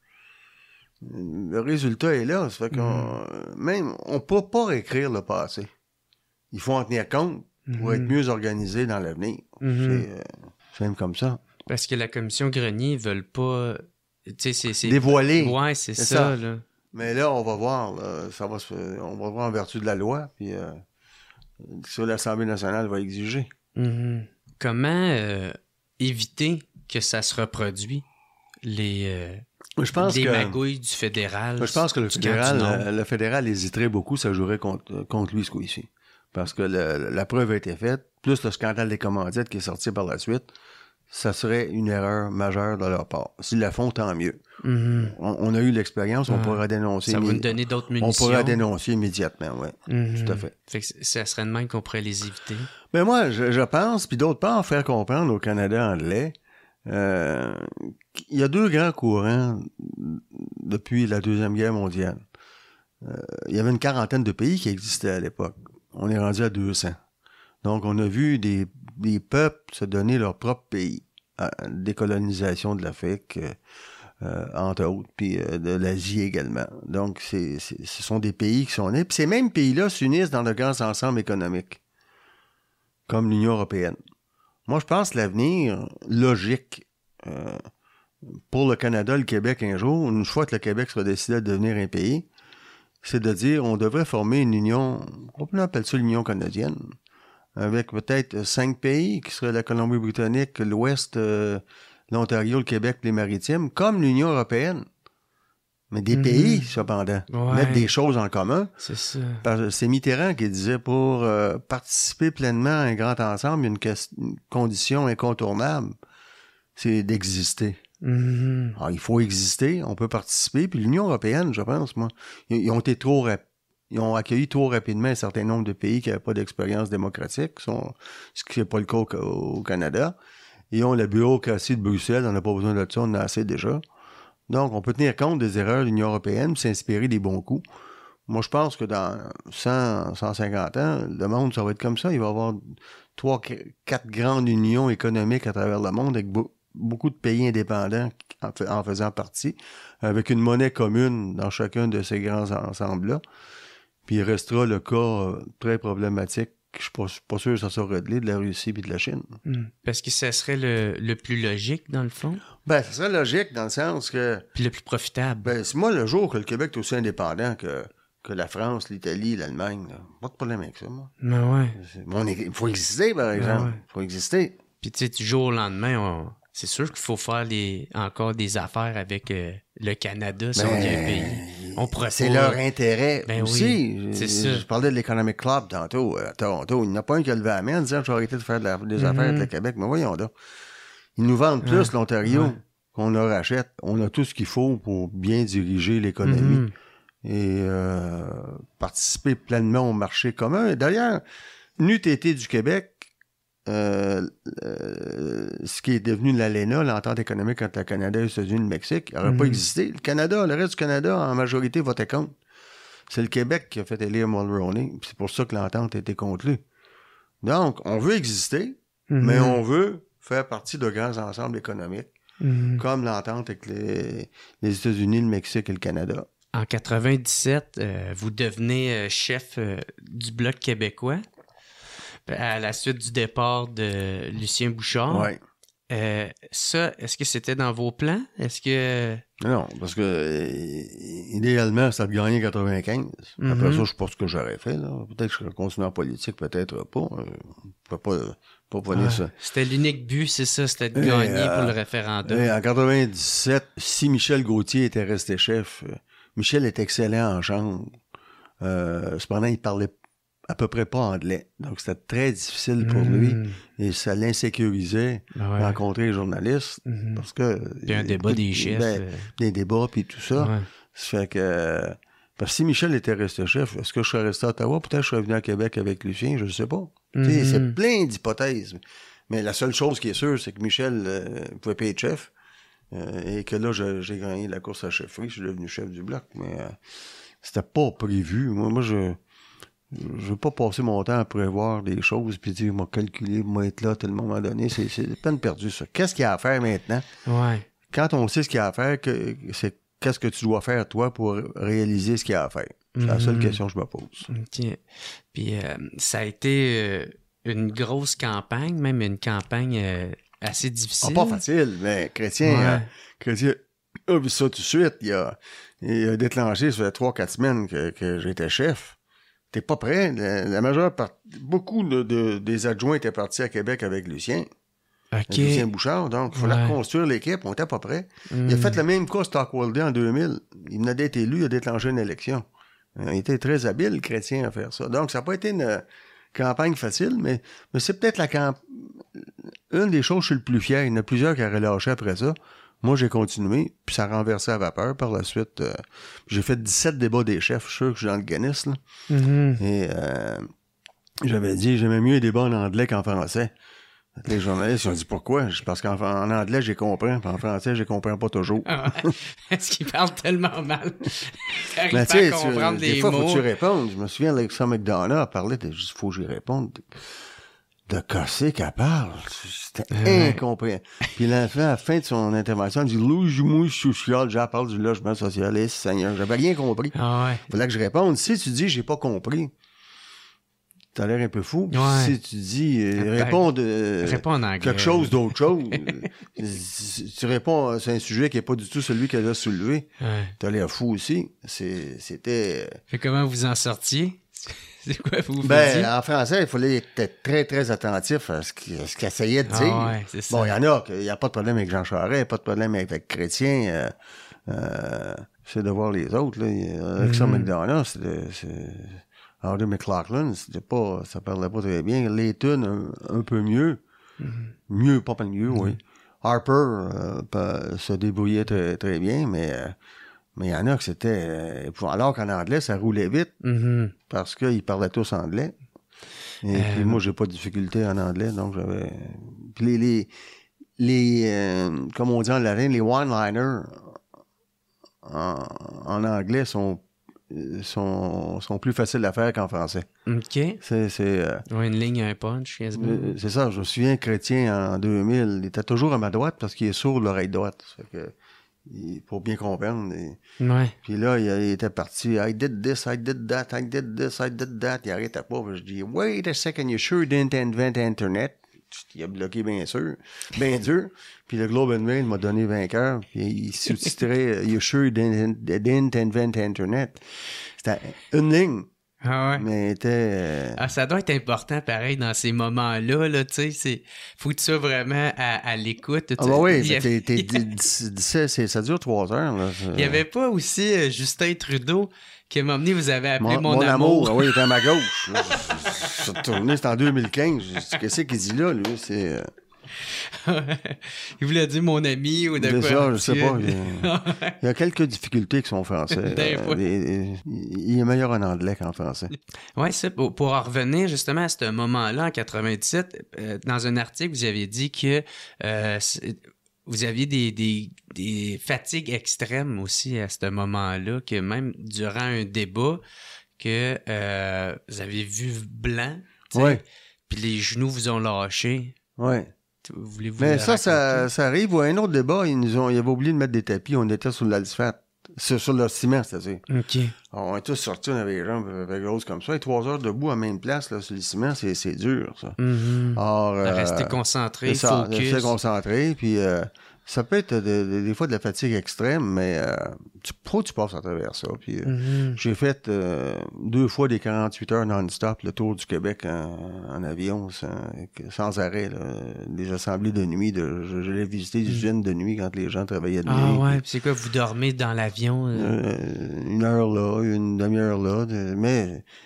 le résultat est là. Ça fait qu'on, Mm. même, on peut pas réécrire le passé. Il faut en tenir compte pour Mhm. être mieux organisé dans l'avenir. Mhm. C'est euh, simple comme ça. Parce que la commission Grenier, ils veulent pas... Tu sais, c'est... c'est- Dévoiler. Ouais, c'est C'est ça, ça. là. Mais là, on va voir, là, ça va se, on va voir en vertu de la loi, puis euh, ça, l'Assemblée nationale va exiger. Mhm. Comment euh, éviter que ça se reproduise, les, euh, Je pense les que, magouilles du fédéral? je pense que le du camp fédéral, du Nord? euh, le fédéral hésiterait beaucoup, ça jouerait contre, contre lui ce coup-ci. Parce que le- la preuve a été faite, plus le scandale des commandites qui est sorti par la suite, ça serait une erreur majeure de leur part. S'ils la font, tant mieux. Mhm. On, on a eu l'expérience, on Ouais. pourra dénoncer. Ça va mais- nous donner d'autres on munitions. pourra dénoncer immédiatement, oui. Mhm. Tout à fait. Fait que c- ça serait de même qu'on pourrait les éviter. Mais moi, je, je pense, puis d'autre part, faire comprendre au Canada anglais, euh, il y a deux grands courants depuis la Deuxième Guerre mondiale. Euh, il y avait une quarantaine de pays qui existaient à l'époque. On est rendu à deux cents. Donc, on a vu des, des peuples se donner leur propre pays. Euh, décolonisation de l'Afrique, euh, euh, entre autres, puis euh, de l'Asie également. Donc, c'est, c'est, ce sont des pays qui sont nés. Puis ces mêmes pays-là s'unissent dans de grands ensembles économiques, comme l'Union européenne. Moi, je pense que l'avenir logique euh, pour le Canada, le Québec un jour, une fois que le Québec sera décidé de devenir un pays, c'est de dire on devrait former une union, on peut appeler ça l'Union canadienne, avec peut-être cinq pays, qui seraient la Colombie-Britannique, l'Ouest, euh, l'Ontario, le Québec, les Maritimes, comme l'Union européenne. Mais des Mhm. pays, cependant. Ouais. Mettre des choses en commun. C'est ça. Parce que c'est Mitterrand qui disait pour euh, participer pleinement à un grand ensemble, il y a une, ques- une condition incontournable, c'est d'exister. Mhm. Alors, il faut exister, on peut participer. Puis l'Union européenne, je pense, moi, ils, ils ont été trop rap- ils ont accueilli trop rapidement un certain nombre de pays qui n'avaient pas d'expérience démocratique, sont- ce qui n'est pas le cas au, au Canada. Ils ont la bureaucratie de Bruxelles, on n'a pas besoin de ça, on en a assez déjà. Donc, on peut tenir compte des erreurs de l'Union européenne et s'inspirer des bons coups. Moi, je pense que dans cent, cent cinquante ans, le monde, ça va être comme ça. Il va y avoir trois, quatre grandes unions économiques à travers le monde avec be- beaucoup de pays indépendants en, fa- en faisant partie, avec une monnaie commune dans chacun de ces grands ensembles-là. Puis il restera le cas euh, très problématique, je suis pas, pas sûr que ça sera réglé, de la Russie et de la Chine. Mhm. Parce que ça serait le, le plus logique, dans le fond, Ben, ça serait logique dans le sens que, puis le plus profitable. ben, c'est moi, le jour que le Québec est aussi indépendant que, que la France, l'Italie, l'Allemagne, là, pas de problème avec ça, moi. Mais ouais. C'est- on est- Il faut exister, par exemple. ouais. Il faut exister. Puis tu sais, du jour au lendemain, on... c'est sûr qu'il faut faire les... encore des affaires avec euh, le Canada si on Ben, devient un pays. On pourrait C'est pas- leur intérêt Ben aussi. oui, Je- c'est je, ça. je parlais de l'Economic Club tantôt à Toronto. Il n'y en a pas un qui a levé la main en disant que je vais arrêter de faire de la- des affaires avec Mhm. le Québec. Mais voyons là. Ils nous vendent plus Ouais. l'Ontario Ouais. qu'on leur achète. On a tout ce qu'il faut pour bien diriger l'économie Mhm. et euh, participer pleinement au marché commun. Et d'ailleurs, n'eût été du Québec, euh, euh, ce qui est devenu l'A L E N A, l'entente économique entre le Canada, les États-Unis et le Mexique, n'aurait Mhm. pas existé. Le Canada, le reste du Canada, en majorité, votait contre. C'est le Québec qui a fait élire Mulroney. C'est pour ça que l'entente a été conclue. Donc, on veut exister, Mhm. mais on veut faire partie de grands ensembles économiques, Mhm. comme l'entente avec les, les États-Unis, le Mexique et le Canada. En quatre-vingt-dix-sept, euh, vous devenez euh, chef euh, du Bloc québécois à la suite du départ de Lucien Bouchard. Ouais. Euh, ça, est-ce que c'était dans vos plans? Est-ce que... Non, parce que euh, idéalement, ça a gagné quatre-vingt-quinze. Mhm. Après ça, je sais pas ce que j'aurais fait. Là. Peut-être que je serais continué en politique, peut-être pas. Euh, Je peux pas, pas venir Ouais, ça. c'était l'unique but, c'est ça, c'était de Et, gagner euh, pour le référendum. Et en quatre-vingt-dix-sept, si Michel Gauthier était resté chef, euh, Michel est excellent en chambre. Euh, cependant, il parlait à peu près pas anglais. Donc, c'était très difficile pour Mm. lui. Et ça l'insécurisait Ah ouais. de rencontrer les journalistes. Mhm. Parce que... Puis un débat des chefs. Ben, euh, des débats, puis tout ça. ouais. Ça fait que... Parce que si Michel était resté chef, est-ce que je serais resté à Ottawa? Peut-être que je serais venu à Québec avec Lucien, je ne sais pas. Tu sais, Mhm. c'est plein d'hypothèses. Mais la seule chose qui est sûre, c'est que Michel euh, pouvait pas être chef. Euh, et que là, je- j'ai gagné la course à chefferie. Je suis devenu chef du bloc. Mais euh, c'était pas prévu. Moi, moi je... Je veux pas passer mon temps à prévoir des choses puis dire, m'a calculé, m'a être là à tel moment donné. C'est, c'est peine perdue, ça. Qu'est-ce qu'il y a à faire maintenant? Ouais. Quand on sait ce qu'il y a à faire, que, c'est qu'est-ce que tu dois faire, toi, pour réaliser ce qu'il y a à faire? C'est la seule Mhm. question que je me pose. OK. Puis euh, ça a été euh, une grosse campagne, même une campagne euh, assez Ah, difficile. pas facile, mais Chrétien, Ouais. hein, Chrétien a vu ça tout de suite. Il a, il a déclenché, ça fait trois quatre semaines que, que j'étais chef. T'es pas prêt. La, la majeure partie, beaucoup de, de- des adjoints étaient partis à Québec avec Lucien. OK. Lucien Bouchard, donc il fallait Ouais. reconstruire l'équipe, on était pas prêt. Mm. Il a fait le même cas Stockwell en deux mille. Il venait d'être élu, il a déclenché une élection. Euh, Il était très habile, Chrétien, à faire ça. Donc, ça n'a pas été une euh, campagne facile, mais, mais c'est peut-être la camp... une des choses je suis le plus fier. Il y en a plusieurs qui auraient lâché après ça. Moi, j'ai continué, puis ça a renversé à vapeur par la suite. Euh, j'ai fait dix-sept débats des chefs, je suis sûr que je suis dans le Guinness, là. Mhm. Et euh, j'avais dit, j'aimais mieux les débats en anglais qu'en français. Les journalistes, ils ont dit pourquoi? Je- Parce qu'en en anglais, j'ai compris, puis en français, je comprends pas toujours. Ah ouais. Est-ce qu'il parle tellement mal? J'arrive Mais pas tu sais, à comprendre tu- des les fois, mots. faut que tu répondes. Je me souviens, Alexa McDonough a parlé de, il faut que j'y réponde. De, de casser qu'elle parle. C'était Ouais. incompréhensible. Puis l'enfant, à la fin de son intervention, il dit, logement social, j'ai parle du logement social. Eh, Seigneur, j'avais rien compris. Ah ouais. Fallait que je réponde. Si tu dis, j'ai pas compris, t'as l'air un peu fou. Puis Ouais. si tu dis, euh, Ben, réponds de, réponds en anglais. quelque chose d'autre chose, euh, si tu réponds, c'est un sujet qui est pas du tout celui qu'elle a soulevé. Ouais. T'as l'air fou aussi. C'est, c'était... Fait comment vous en sortiez? C'est quoi vous vous Ben, faisiez? en français, il fallait être très, très attentif à ce qu'il, à ce qu'il essayait de Ah dire. ouais, c'est ça. Bon, il y en a, il n'y a pas de problème avec Jean Charest, pas de problème avec, avec Chrétien. Euh, euh, c'est de voir les autres. Là. Il y a Alexa Mhm. McDonough, c'était... C'est... Henry McLaughlin, c'était pas, ça parlait pas très bien. Layton, un, un peu mieux. Mhm. Mieux, pas mal mieux, oui. Harper euh, pa- se débrouillait très, très bien, mais euh, mais il y en a que c'était... euh, alors qu'en anglais, ça roulait vite Mhm. parce qu'ils parlaient tous anglais. Et Euh, puis moi, j'ai pas de difficulté en anglais, donc j'avais... Puis les... les, les euh, comme on dit en latin, les one-liners en, en anglais sont, sont, sont plus faciles à faire qu'en français. OK. C'est... c'est euh, Ouais, une ligne, un punch, quasiment. Euh, C'est ça, je me souviens, Chrétien, en deux mille, il était toujours à ma droite parce qu'il est sourd de l'oreille droite. Ça fait que, il- pour bien comprendre. et- Ouais. Puis là, il, il était parti. I did this, I did that, I did this, I did that. Il arrêtait pas. Puis je dis, wait a second, you sure didn't invent Internet? Il a bloqué bien sûr, bien dur. Puis le Globe and Mail m'a donné vainqueur. Puis il sous-titrait, you sure didn't, didn't invent Internet? C'était une ligne, Ah ouais. mais il était... euh, Ah, ça doit être important, pareil, dans ces moments-là, là, tu sais, c'est... Faut que tu sois vraiment à, à l'écoute. Ah bah oui, il y mais avait- t'es, t'es, t'es- dix- dix- c'est- ça dure trois heures. Là. Il y avait pas aussi euh, Justin Trudeau qui m'a amené, vous avez appelé mon, mon, amour. Ah oui, il était à ma gauche. Là. Je suis retourné, c'était en deux mille quinze. Je dis, qu'est-ce qu'il dit là, lui? C'est, euh, Il voulait dire mon ami ou de c'est quoi. ça, je sais tu- pas. Il, il y a quelques difficultés avec son français. Des Euh, fois. les- il est meilleur en anglais qu'en français. Ouais, c'est pour, pour en revenir justement à ce moment-là, en quatre-vingt-dix-sept, euh, dans un article, vous aviez dit que euh, c'est- vous aviez des, des, des fatigues extrêmes aussi à ce moment-là, que même durant un débat, que euh, vous avez vu blanc, tu sais, Ouais. puis les genoux vous ont lâché. Ouais. Voulez-vous Mais le ça, ça, raconter? ça arrive. Ou un autre débat, ils nous ont, ils avaient oublié de mettre des tapis. On était sur l'asphalte. Sur, sur le ciment, c'est-à-dire. OK. Alors, on est tous sortis, on avait les jambes euh, grosses comme ça. Et trois heures debout à la même place, là, sur le ciment, c'est, c'est dur, ça. Mhm. Alors, De euh, rester concentré, c'est ça, focus. rester concentré, puis euh, ça peut être de- de- des fois de la fatigue extrême, mais euh, tu, faut que tu passes à travers ça. Puis, euh, Mhm. j'ai fait euh, deux fois des quarante-huit heures non-stop, le tour du Québec en, en avion, sans, sans arrêt. Là, des assemblées de nuit. De, je- j'allais visiter des usines de nuit quand les gens travaillaient de nuit. Ah ouais, puis c'est quoi, vous dormez dans l'avion? euh? Euh, une heure là, une demi-heure là. de- mais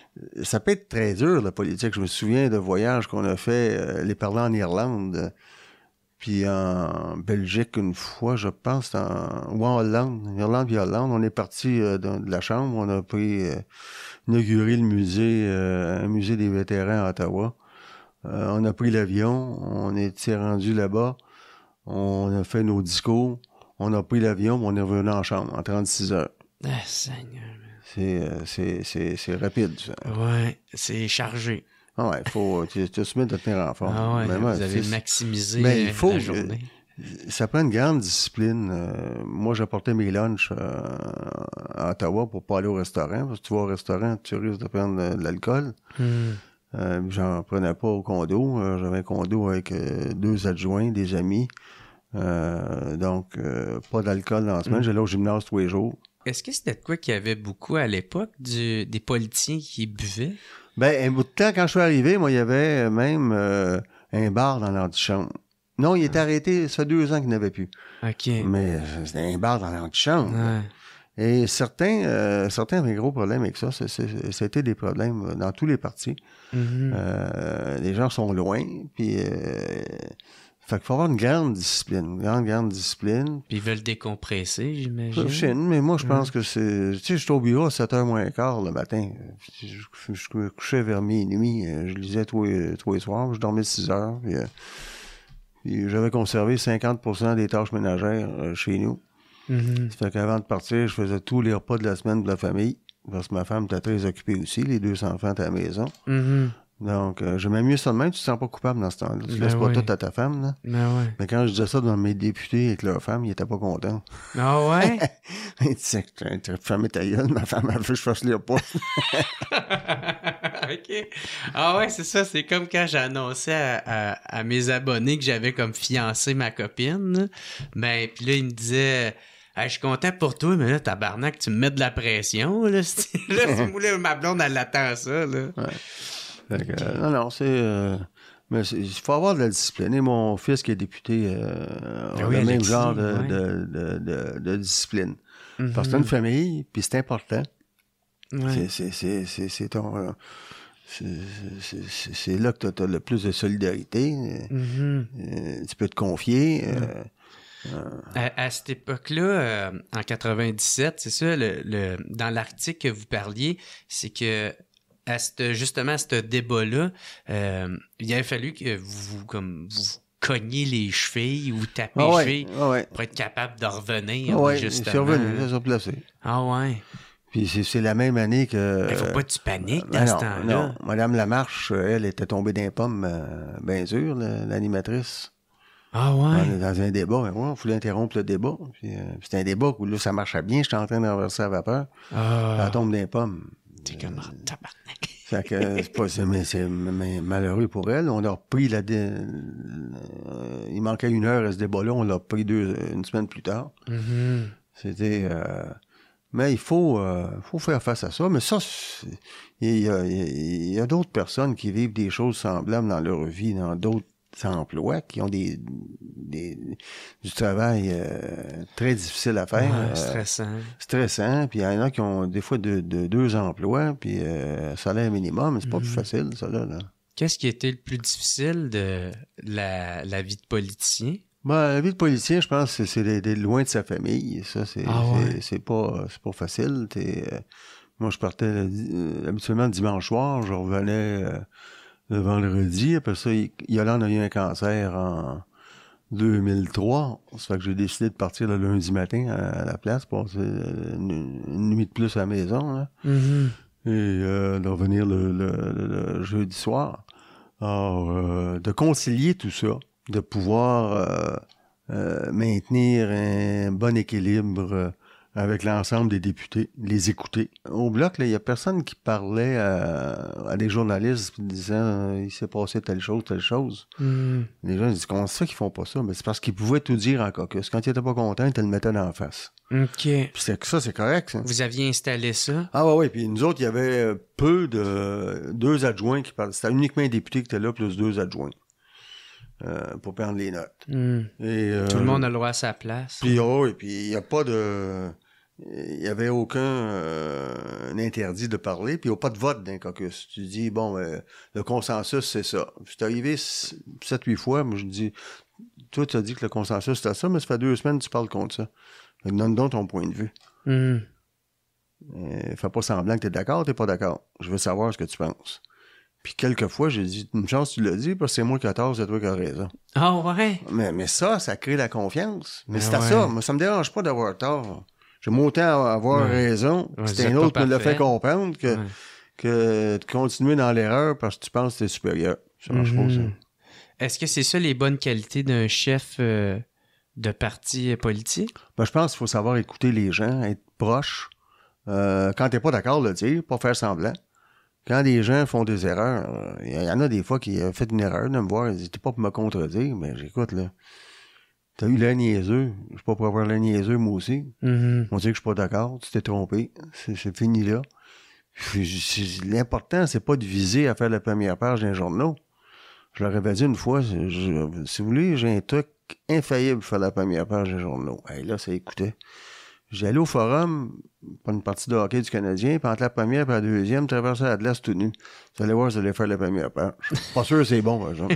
ça peut être très dur, la politique. Je me souviens de voyages qu'on a fait, euh, les parler en Irlande, euh, puis en Belgique une fois, je pense, en, ou en Hollande, Irlande puis Hollande. On est parti euh, de, de la chambre, on a pris euh, inauguré le musée, euh, un musée des vétérans à Ottawa. Euh, on a pris l'avion, on était rendu là-bas, on a fait nos discours, on a pris l'avion, on est revenu en chambre en trente-six heures. Ah, Seigneur. C'est, euh, c'est, c'est, c'est rapide, ça. Ouais, c'est chargé. Ah ouais, il faut, tu, tu te mets de tenir en forme. Ah ouais, Mais vous moi, avez c'est- maximisé mais il euh, faut, la journée. euh, ça prend une grande discipline. Euh, moi, j'apportais mes lunchs euh, à Ottawa pour pas aller au restaurant. Parce que tu vas au restaurant, tu risques de prendre euh, de l'alcool. Hmm. Euh, j'en prenais pas au condo. Euh, j'avais un condo avec euh, deux adjoints, des amis. Euh, donc, euh, pas d'alcool dans la semaine. Mm. J'allais au gymnase tous les jours. Est-ce que c'était de quoi qu'il y avait beaucoup à l'époque, du, des politiciens qui buvaient? Ben, un bout de temps, quand je suis arrivé, moi, il y avait même euh, un bar dans l'antichambre. Non, il est arrêté, ça fait deux ans qu'il n'avait plus. OK. Mais euh, c'était un bar dans l'antichambre. Ouais. Et certains, euh, certains avaient un gros problème avec ça. C'est, c'est, c'était des problèmes dans tous les partis. Mhm. Euh, les gens sont loin, puis... Euh, fait qu'il faut avoir une grande discipline, une grande, grande discipline. Puis ils veulent décompresser, j'imagine. Chine, mais moi, je pense que c'est... Tu sais, j'étais au bureau à sept heures moins quart le matin. Je, je, je me couchais vers minuit. Je lisais tous les, tous les soirs. Je dormais six heures. Puis, euh, puis j'avais conservé cinquante pour cent des tâches ménagères euh, chez nous. Mhm. Ça fait qu'avant de partir, je faisais tous les repas de la semaine de la famille. Parce que ma femme était très occupée aussi. Les deux enfants étaient à la maison. Mhm. Donc, euh, j'aimais mieux ça de même. Tu te sens pas coupable dans ce temps-là. Tu Ben laisses pas oui. tout à ta femme, là. Ben ouais. Mais quand je disais ça devant mes députés avec leur femme, ils étaient pas contents. Ah ouais? Ils disaient que tu as fermé ta gueule, ma femme, elle veut que je fasse les repas. OK. Ah ouais, c'est ça. C'est comme quand j'annonçais à, à, à mes abonnés que j'avais comme fiancé ma copine. Ben, puis là, ils me disaient... Hey, je suis content pour toi, mais là, tabarnak, tu me mets de la pression, là. C'est- Là, c'est moi, ma blonde, elle attend ça, là. Fait que, euh, non, non, c'est... euh, mais c'est- il faut avoir de la discipline. Et mon fils qui est député euh, a oui, le même Alexis, genre de, ouais. de, de, de, de discipline. Mhm. Parce que t'as une famille, puis c'est important. Ouais. C'est, c'est, c'est, c'est, c'est ton... euh, c'est, c'est, c'est, c'est là que tu as le plus de solidarité. Mhm. Euh, tu peux te confier. euh, À, à cette époque-là, euh, en quatre-vingt-dix-sept, c'est ça, le, le, dans l'article que vous parliez, c'est que à cette, justement à ce débat-là, euh, il avait fallu que vous, vous comme vous cogniez les chevilles ou tapez Ah les ouais, chevilles ah ouais. pour être capable de revenir. Ah ouais, justement. c'est revenu, ça s'est placé. Ah ouais. Puis c'est, c'est la même année que... Il faut pas que tu paniques Ben dans ce non, temps-là. non. Madame Lamarche, elle était tombée d'un pomme, euh, bien sûr, la- l'animatrice. Ah On ouais. est dans un débat, ben ouais, on voulait interrompre le débat. Puis, euh, puis c'était un débat où là, ça marchait bien, j'étais en train de renverser la vapeur. Ah. Elle tombe d'un pomme. T'es comme oh, tabarnak. Fait que euh, c'est pas c'est, mais c'est mais malheureux pour elle. On a repris la dé- euh, il manquait une heure à ce débat-là, on l'a repris deux une semaine plus tard. Mhm. C'était euh, mais il faut euh, faut faire face à ça. Mais ça, c'est- il y a, il y a- il y a d'autres personnes qui vivent des choses semblables dans leur vie, dans d'autres emplois, qui ont des, des du travail euh, très difficile à faire. Ouais, euh, stressant. stressant, puis il y en a qui ont des fois de, de deux emplois, puis euh, salaire minimum, mais c'est pas Mhm. plus facile, ça, là. là. Qu'est-ce qui était le plus difficile de la, la vie de politicien? Ben, la vie de politicien, je pense que c'est d'être loin de sa famille. Ça, c'est, Ah ouais. c'est, c'est pas c'est pas facile. T'es, euh, moi, je partais euh, habituellement le dimanche soir, je revenais euh, le vendredi. Après ça, Y- Yolande a eu un cancer en deux mille trois. Ça fait que j'ai décidé de partir le lundi matin à, à la place, passer une, une nuit de plus à la maison, là. Mhm. Et euh, de revenir le, le, le, le jeudi soir. Alors, euh, de concilier tout ça, de pouvoir euh, euh, maintenir un bon équilibre euh, avec l'ensemble des députés, les écouter. Au bloc, il n'y a personne qui parlait à, à des journalistes disant euh, « il s'est passé telle chose, telle chose Mhm. ». Les gens disent « comment c'est ça qu'ils font pas ça? » Mais c'est parce qu'ils pouvaient tout dire en caucus. Quand ils étaient pas contents, ils te le mettaient dans la face. OK. Puis c'est, ça, c'est correct, ça. Vous aviez installé ça? Ah ouais, ouais. Puis nous autres, il y avait euh, peu de... Deux adjoints qui parlaient. C'était uniquement un député qui était là, plus deux adjoints. Euh, pour prendre les notes. Mhm. Et, euh, Tout le monde a le droit à sa place. Puis, oh, et puis il n'y a pas de... il n'y avait aucun euh, interdit de parler, puis il n'y a pas de vote dans le caucus. Tu dis, bon, euh, le consensus, c'est ça. Je suis arrivé sept huit fois, moi je dis, toi, tu as dit que le consensus, c'était ça, mais ça fait deux semaines que tu parles contre ça. Donne donc ton point de vue. Mm. Euh, fais pas semblant que tu es d'accord, tu n'es pas d'accord. Je veux savoir ce que tu penses. Puis quelquefois, j'ai dit, une chance tu l'as dit, parce que c'est moi qui ai tort, c'est toi qui as raison. Ah oh, ouais? Mais, mais ça, ça crée la confiance. Mais Ben c'est à ouais. ça. Moi, ça me dérange pas d'avoir tort. J'aime autant avoir ouais. raison. Ouais, c'est un autre qui me l'a fait comprendre que, ouais. que de continuer dans l'erreur parce que tu penses que tu es supérieur. Ça marche mm-hmm. pas, ça. Est-ce que c'est ça les bonnes qualités d'un chef euh, de parti politique? Ben, je pense qu'il faut savoir écouter les gens, être proche. Euh, quand t'es pas d'accord, le dire, pas faire semblant. Quand les gens font des erreurs, il euh, y en a des fois qui ont fait une erreur de me voir, ils disent, t'es pas pour me contredire, mais j'écoute, là. T'as eu l'air niaiseux. Je suis pas pour avoir l'air niaiseux, moi aussi. Mm-hmm. On dit que je suis pas d'accord, tu t'es trompé. C'est, c'est fini là. Puis, l'important, c'est pas de viser à faire la première page d'un journal. Je leur avais dit une fois, je, je, si vous voulez, j'ai un truc infaillible pour faire la première page d'un journal. Et là, ça écoutait. J'allais au forum, pas une partie de hockey du Canadien, puis entre la première et la deuxième, traversais la glace tout nu. Vous allez voir, vous allez faire la première page. Je suis pas sûr que c'est bon, par exemple.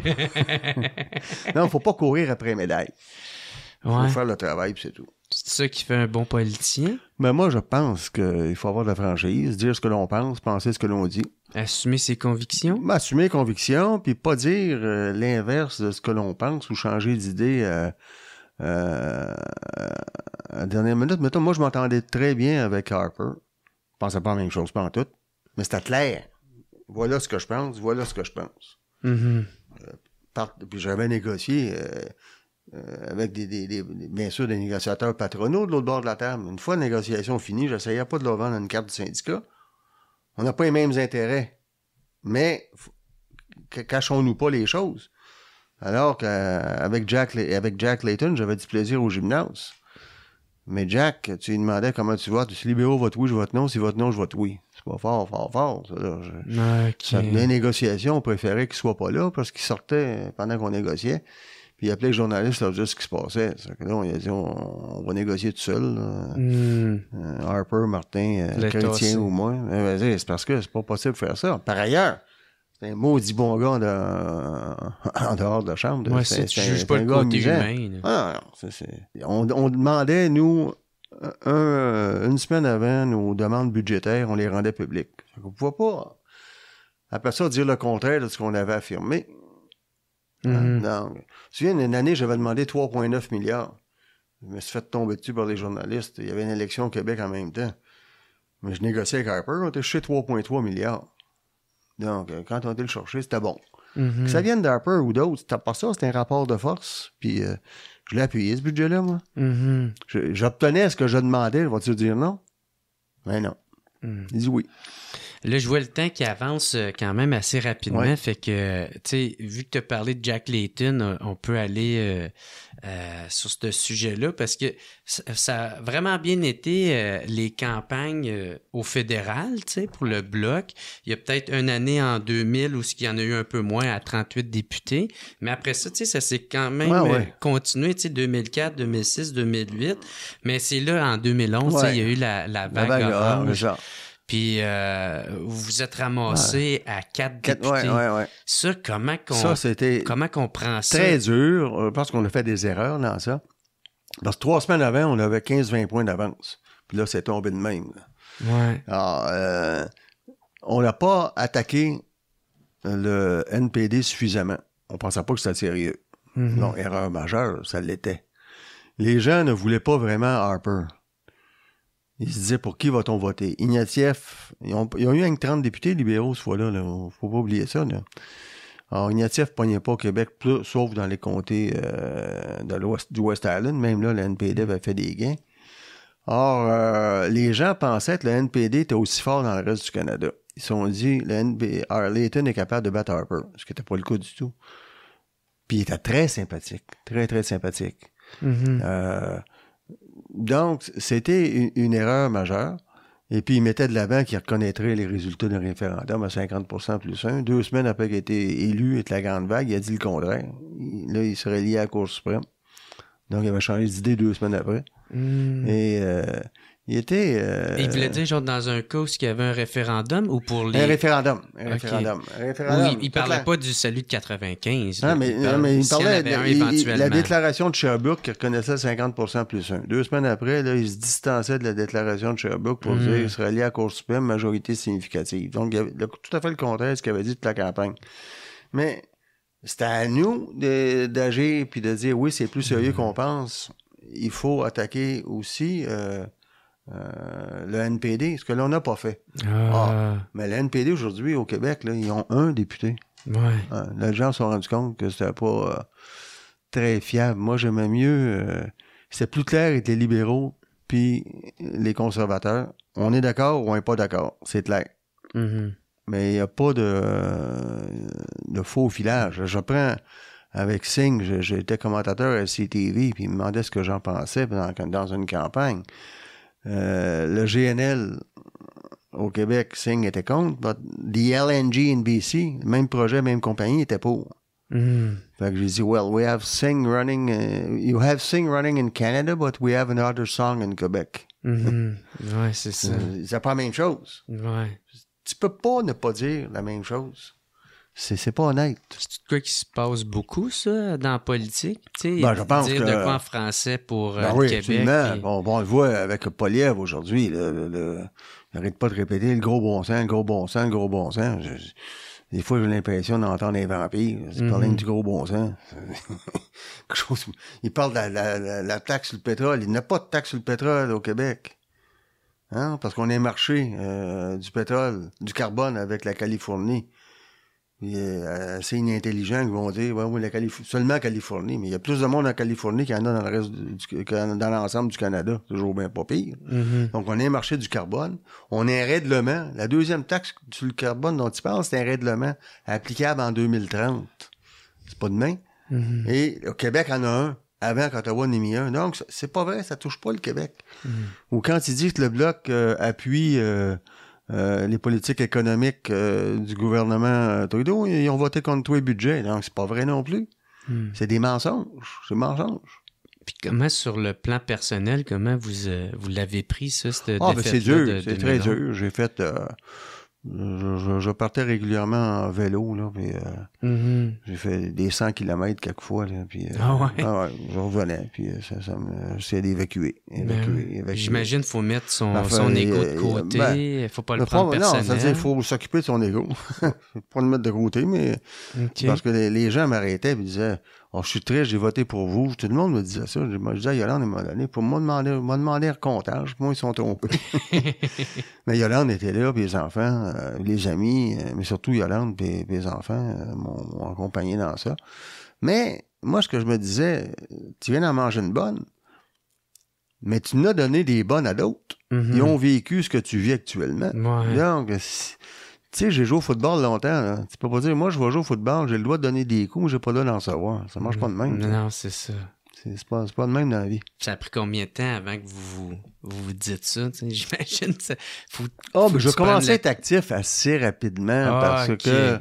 Non, faut pas courir après les médailles. Il faut ouais. faire le travail, puis c'est tout. C'est ça qui fait un bon politicien? Mais moi, je pense qu'il faut avoir de la franchise, dire ce que l'on pense, penser ce que l'on dit. Assumer ses convictions? Ben, assumer les convictions, puis pas dire euh, l'inverse de ce que l'on pense ou changer d'idée euh, euh, à la dernière minute. Mettons, moi, je m'entendais très bien avec Harper. Je pensais pas la même chose, pas en tout. Mais c'était clair. Voilà ce que je pense, voilà ce que je pense. Mm-hmm. Euh, part, puis j'avais négocié euh, euh, avec des, des, des, bien sûr des négociateurs patronaux de l'autre bord de la table. Une fois la négociation finie, j'essayais pas de leur vendre une carte du syndicat. On n'a pas les mêmes intérêts. Mais cachons-nous pas les choses. Alors qu'avec Jack, avec Jack Layton, j'avais du plaisir au gymnase. Mais Jack, tu lui demandais comment tu votes. Si les libéraux votent oui, je vote non. Si vote non, je vote oui. C'est pas fort, fort, fort. Ça, là, je, okay. ça tenait négociation. On préférait qu'il soit pas là parce qu'il sortait pendant qu'on négociait. Puis il appelait le journaliste pour dire ce qui se passait. C'est que là, on a dit on, on va négocier tout seul. Mm. Euh, Harper, Martin, euh, Chrétien ou moi. Euh, c'est parce que c'est pas possible de faire ça. Par ailleurs, c'est un maudit bon gars de, en dehors de la chambre. Ouais, c'est, tu c'est, juges c'est pas un le gars côté amusant. humain. Ah, non, c'est, c'est... On, on demandait, nous, un, une semaine avant nos demandes budgétaires, on les rendait publiques. On ne pouvait pas, après ça, dire le contraire de ce qu'on avait affirmé. Mm-hmm. Donc, tu viens, une année, j'avais demandé trois virgule neuf milliards. Je me suis fait tomber dessus par les journalistes. Il y avait une élection au Québec en même temps. Mais je négociais avec Harper, on était chez trois virgule trois milliards. Donc, quand on était le chercher, c'était bon. Mm-hmm. Que ça vienne d'Harper ou d'autres, c'était pas ça, c'était un rapport de force. Puis, euh, je l'ai appuyé, ce budget-là, moi. Mm-hmm. Je, j'obtenais ce que je demandais. Vas-tu dire non? Ben non. Mm. Il dit oui. Là, je vois le temps qui avance quand même assez rapidement. Ouais. Fait que, tu sais, vu que tu as parlé de Jack Layton, on peut aller euh, euh, sur ce sujet-là parce que ça, ça a vraiment bien été euh, les campagnes euh, au fédéral, tu sais, pour le Bloc. Il y a peut-être une année en deux mille où il y en a eu un peu moins à trente-huit députés. Mais après ça, tu sais, ça s'est quand même ouais, ouais. euh, continué, tu sais, deux mille quatre, deux mille six, deux mille huit. Mais c'est là, en deux mille onze, ouais. tu sais, il y a eu la, la vague, la vague orange. orange. Puis euh, vous vous êtes ramassé ouais. à quatre députés. Ouais, ouais, ouais. Ça, comment qu'on, ça, c'était comment qu'on prend ça? Très dur, parce qu'on a fait des erreurs dans ça. Parce que trois semaines avant, on avait quinze vingt points d'avance. Puis là, c'est tombé de même. Là. Ouais. Alors, euh, on n'a pas attaqué le N P D suffisamment. On ne pensait pas que c'était sérieux. Mm-hmm. Non, erreur majeure, ça l'était. Les gens ne voulaient pas vraiment Harper. Ils se disaient, pour qui va-t-on voter? Ignatieff, ils ont, ils ont eu un trente députés libéraux cette fois-là. Là. Faut pas oublier ça. Là. Alors, Ignatieff ne pognait pas au Québec, plus, sauf dans les comtés euh, de l'ouest, du West Island. Même là, le N P D avait fait des gains. Or, euh, les gens pensaient que le N P D était aussi fort dans le reste du Canada. Ils se sont dit, le N P D, Layton est capable de battre Harper, ce qui n'était pas le cas du tout. Puis il était très sympathique. Très, très sympathique. Mm-hmm. Euh, Donc, c'était une, une erreur majeure. Et puis, il mettait de l'avant qu'il reconnaîtrait les résultats d'un référendum à cinquante pour cent plus un. Deux semaines après qu'il ait été élu avec la grande vague, il a dit le contraire. Il, là, il serait lié à la Cour suprême. Donc, il avait changé d'idée deux semaines après. Mm. Et euh, Il était... Euh, Et il voulait dire, genre, dans un cas où il y avait un référendum ou pour les... Un référendum. Un okay. référendum. Un référendum. Oui, il, il parlait pas du salut de quatre-vingt-quinze. Non, là, mais, il, parle, non, mais il parlait de il, la déclaration de Sherbrooke qui reconnaissait cinquante pour cent plus un. Deux semaines après, là, il se distançait de la déclaration de Sherbrooke pour mm. dire qu'il serait lié à la Cour suprême, majorité significative. Donc, il y avait le, tout à fait le contraire de ce qu'il avait dit toute la campagne. Mais c'était à nous de, d'agir puis de dire, oui, c'est plus sérieux mm. qu'on pense. Il faut attaquer aussi... Euh, Euh, le N P D, ce que l'on n'a pas fait. Ah. Ah, mais le N P D, aujourd'hui, au Québec, là, ils ont un député. Ouais. Ah, les gens se sont rendus compte que c'était pas euh, très fiable. Moi, j'aimais mieux... Euh, c'était plus clair avec les libéraux puis les conservateurs. On est d'accord ou on n'est pas d'accord. C'est clair. Mm-hmm. Mais il n'y a pas de, euh, de faux filage. Je prends... Avec Singh, j'étais commentateur à C T V puis il me demandait ce que j'en pensais dans, dans une campagne. Euh, le G N L au Québec, Singh était contre, but the L N G in B C, même projet, même compagnie, était pour. Mm. Fait que j'ai dit, well, we have Singh running, uh, you have Singh running in Canada, but we have another song in Quebec. Mm-hmm. Ouais, c'est ça. C'est, c'est pas la même chose. Ouais. Tu peux pas ne pas dire la même chose. C'est, c'est pas honnête. C'est quoi qui se passe beaucoup, ça, dans la politique? Tu sais, ben, je pense dire que... de quoi en français pour ben euh, oui, le Québec. Absolument. Et... Bon, bon, on le voit avec Poilievre aujourd'hui. Le, le, le... Il n'arrête pas de répéter le gros bon sens, le gros bon sens, le gros bon sens. Je, je... Des fois, j'ai l'impression d'entendre un vampire. Il mm-hmm. parle du gros bon sens. Quelque chose... Il parle de la, la, la, la taxe sur le pétrole. Il n'y a pas de taxe sur le pétrole au Québec. Hein? Parce qu'on est marché euh, du pétrole, du carbone avec la Californie. Il est assez inintelligent qu'ils vont dire ouais, oui, la Calif- seulement Californie, mais il y a plus de monde en Californie qu'il y en a dans le reste du, dans l'ensemble du Canada. Toujours bien pas pire. Mm-hmm. Donc, on est un marché du carbone. On est un règlement. La deuxième taxe sur le carbone dont tu parles, c'est un règlement applicable en deux mille trente. C'est pas demain. Mm-hmm. Et au Québec en a un avant qu'Ottawa n'ait mis un. Donc, c'est pas vrai, ça touche pas le Québec. Mm-hmm. Ou quand il dit que le Bloc euh, appuie... Euh, Euh, les politiques économiques euh, du gouvernement euh, Trudeau, ils ont voté contre tous les budgets. Donc, c'est pas vrai non plus. Hmm. C'est des mensonges. C'est des mensonges. Puis comment, sur le plan personnel, comment vous, euh, vous l'avez pris, ça, cette Ah, ben c'est dur. De, c'est de très Mélan. dur. J'ai fait... Euh, je, je, je partais régulièrement en vélo, là, puis euh, mm-hmm. j'ai fait des cent kilomètres quelquefois, là, puis... Euh, ah ouais? Ah ouais, je revenais, puis ça, ça me... J'essayais d'évacuer. Évacuer, ben, évacuer. J'imagine qu'il faut mettre son, enfin, son égo euh, de côté, il ben, ne faut pas le, le prendre personnel. Non, c'est-à-dire qu'il faut s'occuper de son égo. Faut pas le mettre de côté, mais... Okay. Parce que les, les gens m'arrêtaient et disaient... Oh, je suis triste, j'ai voté pour vous. Tout le monde me disait ça. Je disais à Yolande, à un moment donné, pour moi demander, m'a demandé un comptage. Moi, ils sont trompés. Mais Yolande était là, puis les enfants, euh, les amis, euh, mais surtout Yolande, puis les enfants euh, m'ont, m'ont accompagné dans ça. Mais moi, ce que je me disais, tu viens d'en manger une bonne, mais tu n'as donné des bonnes à d'autres. Mm-hmm. Ils ont vécu ce que tu vis actuellement. Ouais. Donc, tu sais, j'ai joué au football longtemps. Là. Tu peux pas dire, moi, je vais jouer au football, j'ai le droit de donner des coups, mais j'ai pas le droit d'en savoir. Ça marche mmh. pas de même. Non, non, c'est ça. C'est, c'est, pas, c'est pas de même dans la vie. Ça a pris combien de temps avant que vous vous, vous dites ça? J'imagine que faut, oh, faut mais je commençais la... à être actif assez rapidement ah, parce okay. que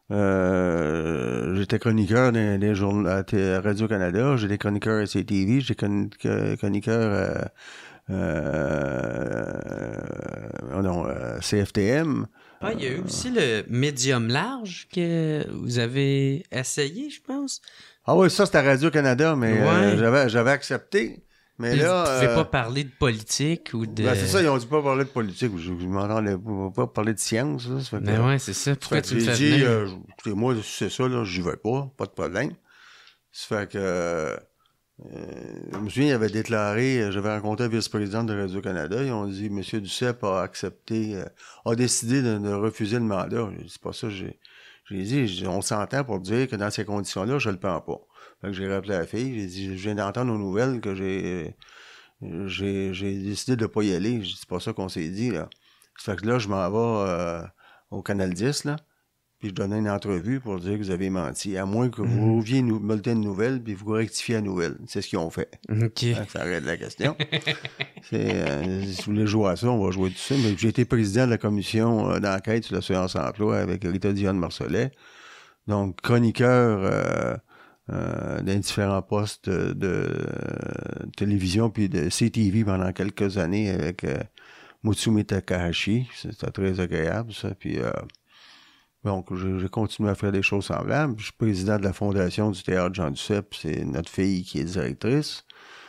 euh, j'étais chroniqueur dans des journaux à Radio-Canada, j'étais chroniqueur à C T V, j'étais chroniqueur à euh, euh, non, euh, C F T M. Ah, il y a eu aussi le médium large que vous avez essayé, je pense. Ah oui, ça, c'était à Radio-Canada, mais ouais. euh, j'avais, j'avais accepté. Mais puis là, vous ne pouvez euh, pas parler de politique ou de... Ben, c'est ça, ils ont dit pas parler de politique. Je ne m'entendais pas parler de science. Là, ça fait mais que, ouais, c'est ça. Pourquoi tu me fais dit, venir? Euh, écoutez, moi, c'est ça, là, j'y vais pas, pas de problème. Ça fait que... Euh, je me souviens, il avait déclaré, j'avais rencontré le vice-président de Radio-Canada, ils ont dit, M. Duceppe a accepté, euh, a décidé de, de refuser le mandat. J'ai dit, c'est pas ça, j'ai, j'ai dit, j'ai, on s'entend pour dire que dans ces conditions-là, je le prends pas. Fait que j'ai rappelé à la fille, j'ai dit, je viens d'entendre aux nouvelles que j'ai, j'ai, j'ai décidé de pas y aller. J'ai dit, c'est pas ça qu'on s'est dit, là. Ça fait que là, je m'en vais euh, au Canal dix, là. Puis je donnais une entrevue pour dire que vous avez menti. À moins que vous mm-hmm. ouvriez nous, me une nouvelle, puis vous rectifiez la nouvelle. C'est ce qu'ils ont fait. OK. Ça arrête la question. C'est, euh, si vous voulez jouer à ça, on va jouer dessus. Mais j'ai été président de la commission euh, d'enquête sur l'assurance emploi avec Rita Dionne-Marcelet. Donc, chroniqueur euh, euh, dans différents postes de, de télévision puis de C T V pendant quelques années avec euh, Mutsumi Takahashi. C'était très agréable, ça. Puis, euh, donc, j'ai continué à faire des choses semblables. Je suis président de la fondation du Théâtre Jean Duceppe. C'est notre fille qui est directrice.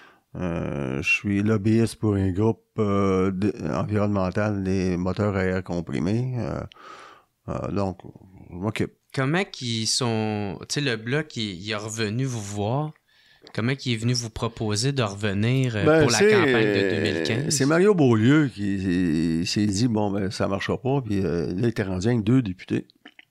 Euh, je suis lobbyiste pour un groupe euh, de, environnemental des moteurs à air comprimé. Euh, euh, donc, je m'occupe. Comment qu'ils sont... Tu sais, le Bloc, il, il est revenu vous voir. Comment il est venu vous proposer de revenir euh, ben, pour la campagne de deux mille quinze? C'est Mario Beaulieu qui s'est dit, bon, ben, ça marchera pas. Puis euh, là, il était rendu avec deux députés.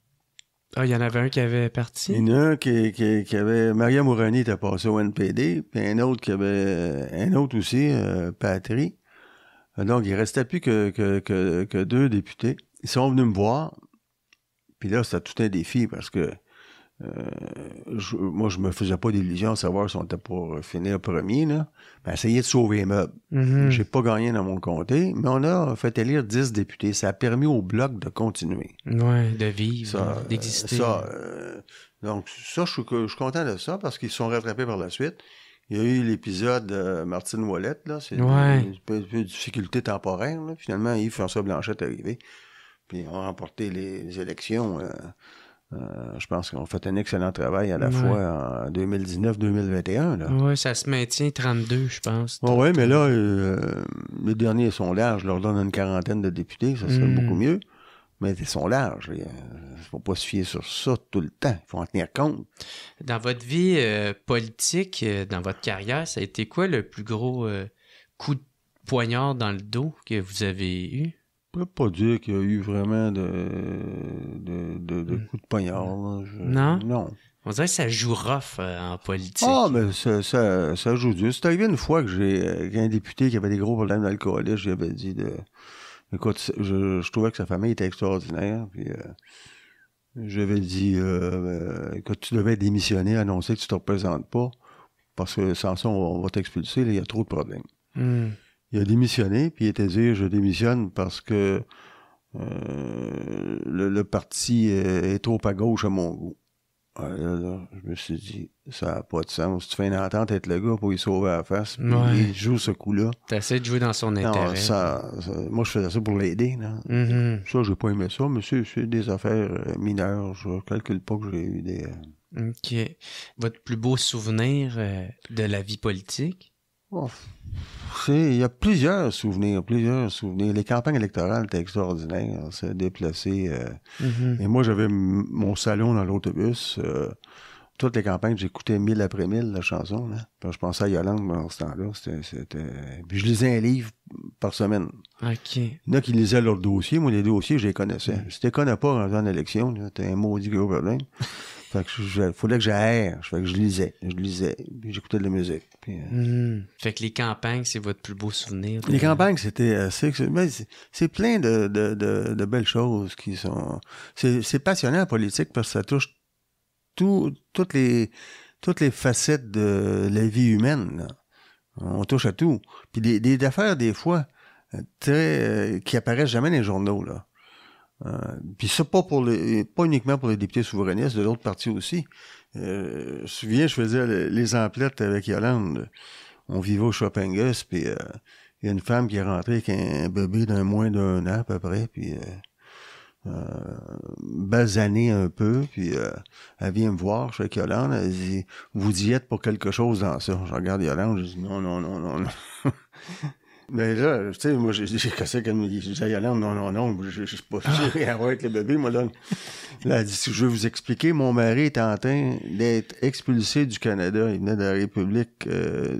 Ah, il y en avait un qui avait parti? Il y en a un qui, qui, qui avait... Maria Mourani était passée au N P D, puis un autre qui avait... Un autre aussi, euh, Patry. Donc, il restait plus que, que, que, que deux députés. Ils sont venus me voir. Puis là, c'était tout un défi parce que euh, je, moi, je me faisais pas d'illusions à savoir si on était pour finir premier, là. Ben, essayer de sauver les meubles. Mm-hmm. J'ai pas gagné dans mon comté, mais on a fait élire dix députés. Ça a permis au Bloc de continuer. Oui, de vivre, Ça, d'exister. Ça, euh, donc, ça, je suis, je suis content de ça parce qu'ils se sont rattrapés par la suite. Il y a eu l'épisode de Martine Ouellette, là. C'est ouais. une, une, une difficulté temporaire, là. Finalement, Yves-François Blanchet est arrivé. Puis on a remporté les, les élections. Euh, euh, je pense qu'on fait un excellent travail à la ouais. fois en deux mille dix-neuf deux mille vingt et un. Oui, ça se maintient trente-deux, je pense. Oh, oui, mais là, euh, les derniers sondages leur donnent une quarantaine de députés. Ça serait mm. beaucoup mieux. Mais des sondages, il ne faut pas se fier sur ça tout le temps. Il faut en tenir compte. Dans votre vie euh, politique, euh, dans votre carrière, ça a été quoi le plus gros euh, coup de poignard dans le dos que vous avez eu? Je ne peux pas dire qu'il y a eu vraiment de, de, de, de coups de poignard. Je, non? Non. On dirait que ça joue rough euh, en politique. Ah, mais ça, ça, ça joue dur. C'est arrivé une fois que j'ai qu'un député qui avait des gros problèmes d'alcoolisme, j'avais dit de... Écoute, je, je trouvais que sa famille était extraordinaire, puis euh, j'avais dit, euh, euh, écoute, tu devais démissionner, annoncer que tu te représentes pas, parce que sans ça, on, on va t'expulser, là, il y a trop de problèmes. Mm. Il a démissionné, puis il était dit, je démissionne parce que euh, le, le parti est, est trop à gauche à mon goût. Là, là, je me suis dit, ça n'a pas de sens. Tu fais une entente avec le gars pour y sauver la face, puis ouais. il joue ce coup-là. T'essaies de jouer dans son non, intérêt. Ça, ça, moi, je faisais ça pour l'aider. Là. Mm-hmm. Ça, j'ai pas aimé ça, mais c'est, c'est des affaires euh, mineures. Je calcule pas que j'ai eu des... Euh... OK. Votre plus beau souvenir euh, de la vie politique? Oh, il y a plusieurs souvenirs, plusieurs souvenirs. Les campagnes électorales étaient extraordinaires. On s'est déplacé. Euh, mm-hmm. Et moi, j'avais m- mon salon dans l'autobus. Euh, toutes les campagnes, j'écoutais mille après mille, la chanson. Là. Puis je pensais à Yolande dans ce temps-là. C'était, c'était... Puis je lisais un livre par semaine. OK. Il y en a qui lisaient leurs dossiers. Moi, les dossiers, je les connaissais. Mm. Si tu les connais pas en élection, t'es un maudit gros problème. Fait que il fallait que j'aère. Fait que je lisais. Je lisais. Puis j'écoutais de la musique. Puis, euh... mmh. Fait que les campagnes, c'est votre plus beau souvenir. De... Les campagnes, c'était assez... Mais c'est, c'est plein de, de, de, de belles choses qui sont... C'est, c'est passionnant, la politique, parce que ça touche tout, toutes les toutes les facettes de la vie humaine. Là. On touche à tout. Puis des, des affaires, des fois, très euh, qui apparaissent jamais dans les journaux, là. Euh, puis ça, pas pour les, pas uniquement pour les députés souverainistes, de l'autre parti aussi. Euh, je me souviens, je faisais les, les emplettes avec Yolande. On vivait au Shoppingus, puis il euh, y a une femme qui est rentrée avec un bébé d'un moins d'un an à peu près, puis euh, euh, basanée un peu, puis euh, elle vient me voir, je suis avec Yolande, elle dit « Vous y êtes pour quelque chose dans ça? » Je regarde Yolande, je dis « Non, non, non, non, non. » Mais là, tu sais, moi, j'ai dit, qu'est-ce qu'elle me dit? Je dis, Yolande, non, non, non, je suis pas sûr, rien à voir avec le bébé, moi, là. Là, elle dit, si je veux vous expliquer, mon mari est en train d'être expulsé du Canada. Il venait de la République euh,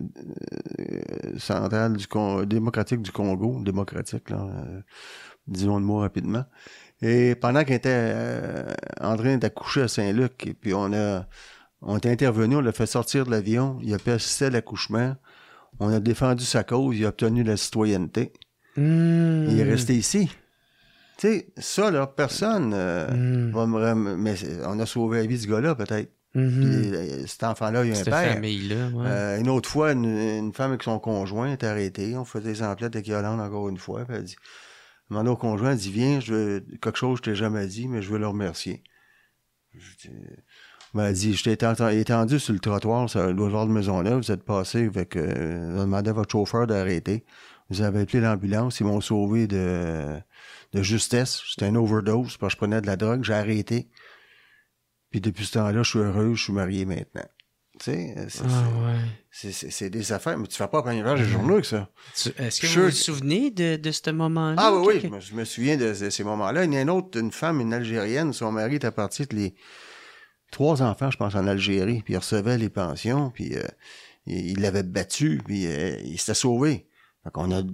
euh, centrale du Con- démocratique du Congo, démocratique, là, euh, disons le mot rapidement. Et pendant qu'il était euh, en train d'accoucher à Saint-Luc, et puis on a, on est intervenu, on l'a fait sortir de l'avion, il a persisté à l'accouchement. On a défendu sa cause, il a obtenu la citoyenneté. Mmh. Il est resté ici. Tu sais, ça, là, personne euh, mmh. va me... Rem... Mais on a sauvé la vie de ce gars-là, peut-être. Mmh. Puis, cet enfant-là, il a un Cette père. famille-là, ouais. Euh, une autre fois, une, une femme avec son conjoint est arrêtée. On faisait des emplettes avec Yolande encore une fois. Puis elle dit... Demande au conjoint, elle dit, viens, je veux... quelque chose que je t'ai jamais dit, mais je veux le remercier. Je dis... m'a dit, j'étais étendu, étendu sur le trottoir, sur le boulevard de Maisonneuve, vous êtes passé avec... Euh, on demandait à votre chauffeur d'arrêter. Vous avez appelé l'ambulance, ils m'ont sauvé de, de justesse. C'était une overdose, parce que je prenais de la drogue, j'ai arrêté. Puis depuis ce temps-là, je suis heureux, je suis marié maintenant. Tu sais, c'est, Ah, ouais. c'est, c'est, c'est des affaires, mais tu fais pas la première page des journaux avec ça. Tu- Est-ce que Je- vous vous souvenez de, de ce moment-là? Ah oui, oui, Quelque- je me, je me souviens de, de ces moments-là. Il y a une autre, une femme, une Algérienne, son mari était parti avec les trois enfants, je pense, en Algérie, puis il recevait les pensions, puis euh, il il l'avait battu, puis euh, il s'était sauvé. Fait qu'on a,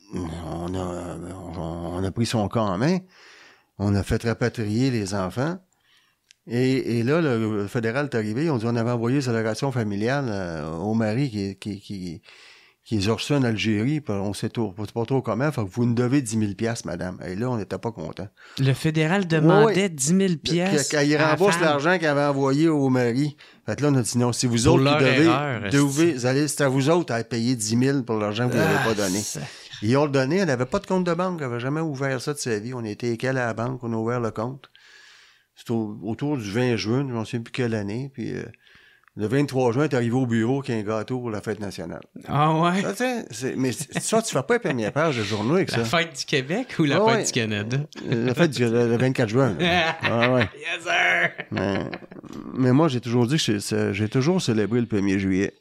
on a, on, on a pris son cas en main, on a fait rapatrier les enfants, et, et là, le, le fédéral est arrivé, on dit on avait envoyé les allocations familiales euh, au mari qui, qui, qui, qui les a reçus en Algérie, puis on sait tout, pas trop comment, fait que vous nous devez dix mille piastres, madame. Et là, on n'était pas contents. Le fédéral demandait Oui, dix mille piastres. Quand il à la rembourse femme. l'argent qu'il avait envoyé au mari. Fait que là, on a dit non, c'est vous Pour autres qui leur devez, erreur, devez vous allez, c'est à vous autres à payer dix mille pour l'argent que vous n'avez Ah, pas donné. ça- Ils ont le donné, elle n'avait pas de compte de banque, elle n'avait jamais ouvert ça de sa vie. On était équelle à la banque, on a ouvert le compte. C'était au- autour du vingt juin, je ne sais plus quelle année, puis euh, le vingt-trois juin, t'es arrivé au bureau qu'il y a un gâteau pour la fête nationale. Ah ouais? Ça, tu sais, c'est- mais c'est- ça, tu fais pas la première page de journaux avec ça. La fête du Québec ou la Ah fête ouais. du Canada? Euh, La fête du le, le vingt-quatre juin. là. Ah ouais. Yes, sir! Mais, mais moi, j'ai toujours dit que j'ai- c'est- j'ai toujours célébré le premier juillet.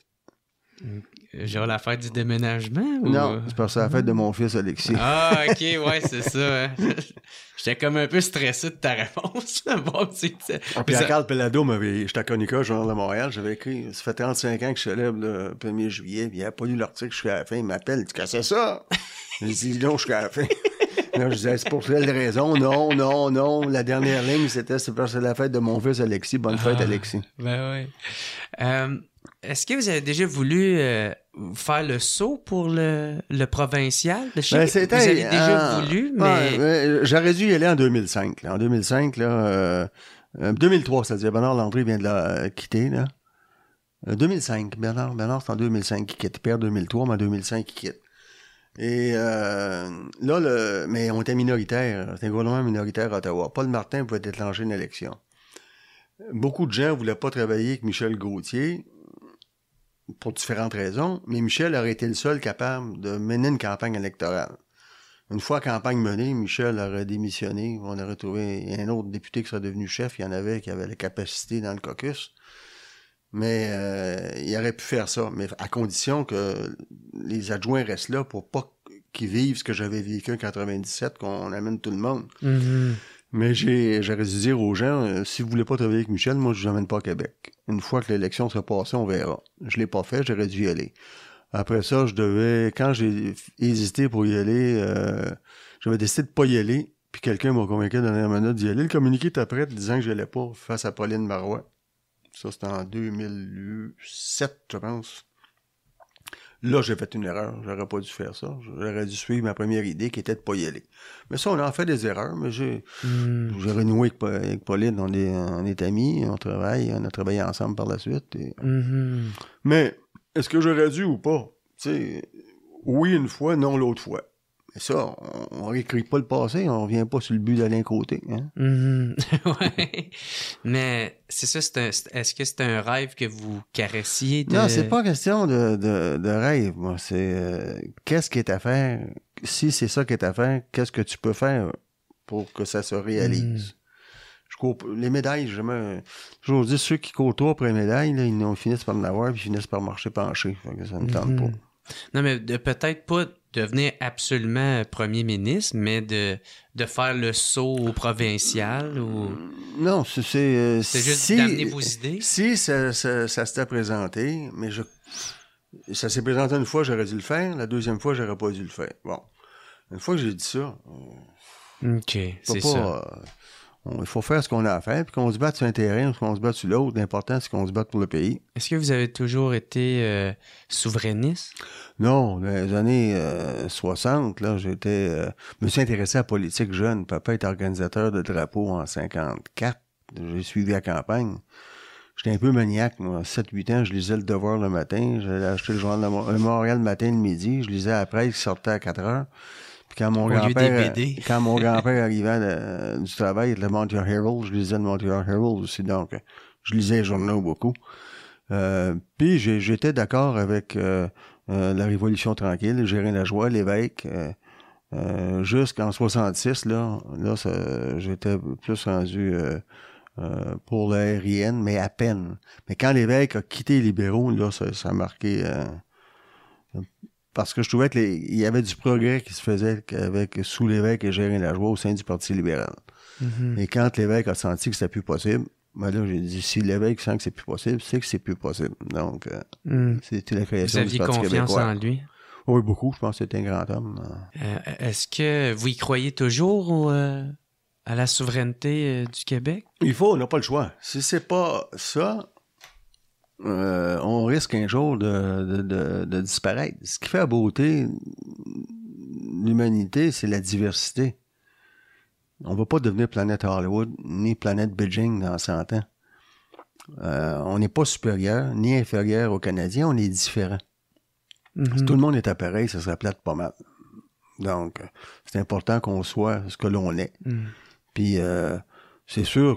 Genre la fête du déménagement? Ou... Non, c'est parce que c'est la fête de mon fils Alexis. Ah, ok, ouais, c'est ça. hein. J'étais comme un peu stressé de ta réponse. Bon, tu sais, Ah, puis mais ça- Carl Pelado m'avait. J'étais à Conica, Journal de Montréal, j'avais écrit. Ça fait trente-cinq ans que je célèbre le premier juillet, puis il n'a pas lu l'article jusqu'à la fin. Il m'appelle, il dit que c'est ça. Je dis non jusqu'à la fin. Là, je disais, c'est pour telle raison. Non, non, non. La dernière ligne, c'était c'est parce que c'est la fête de mon fils Alexis. Bonne fête, Ah. Alexis. Ben oui. Euh, est-ce que vous avez déjà voulu euh, faire le saut pour le, le provincial? Je sais Ben, que c'était, vous avez déjà euh, voulu, mais... ouais, ouais, j'aurais dû y aller en deux mille cinq. Là. En deux mille cinq, là, euh, euh, deux mille trois, c'est-à-dire Bernard Landry vient de la euh, quitter. Là. Euh, deux mille cinq, Bernard, Bernard c'est en deux mille cinq qu'il quitte. Il perd deux mille trois, mais en deux mille cinq, il quitte. Et euh, là, le, mais on était minoritaire. C'était un gouvernement minoritaire à Ottawa. Paul Martin pouvait déclencher une élection. Beaucoup de gens ne voulaient pas travailler avec Michel Gauthier pour différentes raisons, mais Michel aurait été le seul capable de mener une campagne électorale. Une fois la campagne menée, Michel aurait démissionné. On aurait trouvé un autre député qui serait devenu chef. Il y en avait qui avait la capacité dans le caucus. Mais euh, il aurait pu faire ça, mais à condition que les adjoints restent là pour pas qu'ils vivent ce que j'avais vécu en quatre-vingt-dix-sept, qu'on amène tout le monde. Mm-hmm. Mais j'ai, j'aurais dû dire aux gens, euh, si vous voulez pas travailler avec Michel, moi je vous amène pas à Québec. Une fois que l'élection sera passée, on verra. Je l'ai pas fait, j'aurais dû y aller. Après ça, je devais, quand j'ai hésité pour y aller, euh, j'avais décidé de pas y aller, puis quelqu'un m'a convaincu dans la dernière minute d'y aller. Le communiqué était prêt disant que je n'allais pas face à Pauline Marois. Ça, c'était en deux mille sept, je pense. Là, j'ai fait une erreur. J'aurais pas dû faire ça. J'aurais dû suivre ma première idée qui était de pas y aller. Mais ça, on a fait des erreurs, mais j'ai, Mm. j'ai renoué avec, avec Pauline. On est, on est amis, on travaille, on a travaillé ensemble par la suite. et- Mm-hmm. Mais, est-ce que j'aurais dû ou pas? Tu sais, oui une fois, non l'autre fois. Et ça, on, on réécrit pas le passé, on revient pas sur le but d'Alain Côté. Hein? Mhm. Ouais. Mais c'est ça, c'est un, c'est- est-ce que c'est un rêve que vous caressiez de... Non, c'est pas question de, de, de rêve, moi. C'est euh, qu'est-ce qui est à faire? Si c'est ça qui est à faire, qu'est-ce que tu peux faire pour que ça se réalise? Mm. Je cours, les médailles, j'ai jamais. Je dis ceux qui courent trop après les médailles, là, ils n'ont- finissent par en avoir puis ils finissent par marcher penché. Fait que ça me tente Mhm. pas. Non, mais de peut-être pas devenir absolument premier ministre, mais de, de faire le saut au provincial ou... Non, c'est. C'est, euh, C'est juste si- d'amener vos idées? Si ça, ça, ça s'était présenté, mais je, ça s'est présenté une fois, j'aurais dû le faire. La deuxième fois, j'aurais pas dû le faire. Bon. Une fois que j'ai dit ça, OK, faut c'est pas, ça. euh, on- il faut faire ce qu'on a à faire, puis qu'on se batte sur un terrain ou qu'on se batte sur l'autre. L'important, c'est qu'on se batte pour le pays. Est-ce que vous avez toujours été euh, souverainiste? Non, dans les années euh, soixante, là, j'étais, euh, me suis intéressé à la politique jeune. Papa était organisateur de drapeaux en cinquante-quatre. J'ai suivi la campagne. J'étais un peu maniaque, moi. À sept huit ans, je lisais Le Devoir le matin. J'allais acheter le journal de Mo- le Montréal le matin, le midi. Je lisais la presse qui sortait à quatre heures. Puis quand mon Au lieu grand-père, des B D. quand mon grand-père arrivait de- du travail, le Montreal Herald, je lisais le Montreal Herald aussi. Donc, je lisais les journaux beaucoup. Euh, puis j'ai, j'étais d'accord avec euh, euh, la Révolution tranquille, Gérin Lajoie, l'évêque. Euh, euh, jusqu'en soixante-six, là, là ça, j'étais plus rendu euh, euh, pour l'aérienne, mais à peine. Mais quand l'évêque a quitté les libéraux, là, ça, ça a marqué... Euh, parce que je trouvais qu'il y avait du progrès qui se faisait avec sous l'évêque et Gérin Lajoie au sein du Parti libéral. Mm-hmm. Et quand l'évêque a senti que c'était plus possible, ben là, j'ai dit, si l'évêque sent que c'est plus possible, c'est que c'est plus possible. Donc, euh, mm. c'était la création du Parti québécois. Vous aviez confiance en lui? Oui, beaucoup. Je pense que c'était un grand homme. Euh, est-ce que vous y croyez toujours au, euh, à la souveraineté euh, du Québec? Il faut, on n'a pas le choix. Si c'est pas ça... Euh, on risque un jour de, de, de, de disparaître. Ce qui fait la beauté de l'humanité, c'est la diversité. On ne va pas devenir planète Hollywood ni planète Beijing dans cent ans. Euh, on n'est pas supérieur ni inférieur aux Canadiens, on est différent. Mm-hmm. Si tout le monde était pareil, ça serait plate pas mal. Donc, c'est important qu'on soit ce que l'on est. Mm. Puis, euh, c'est sûr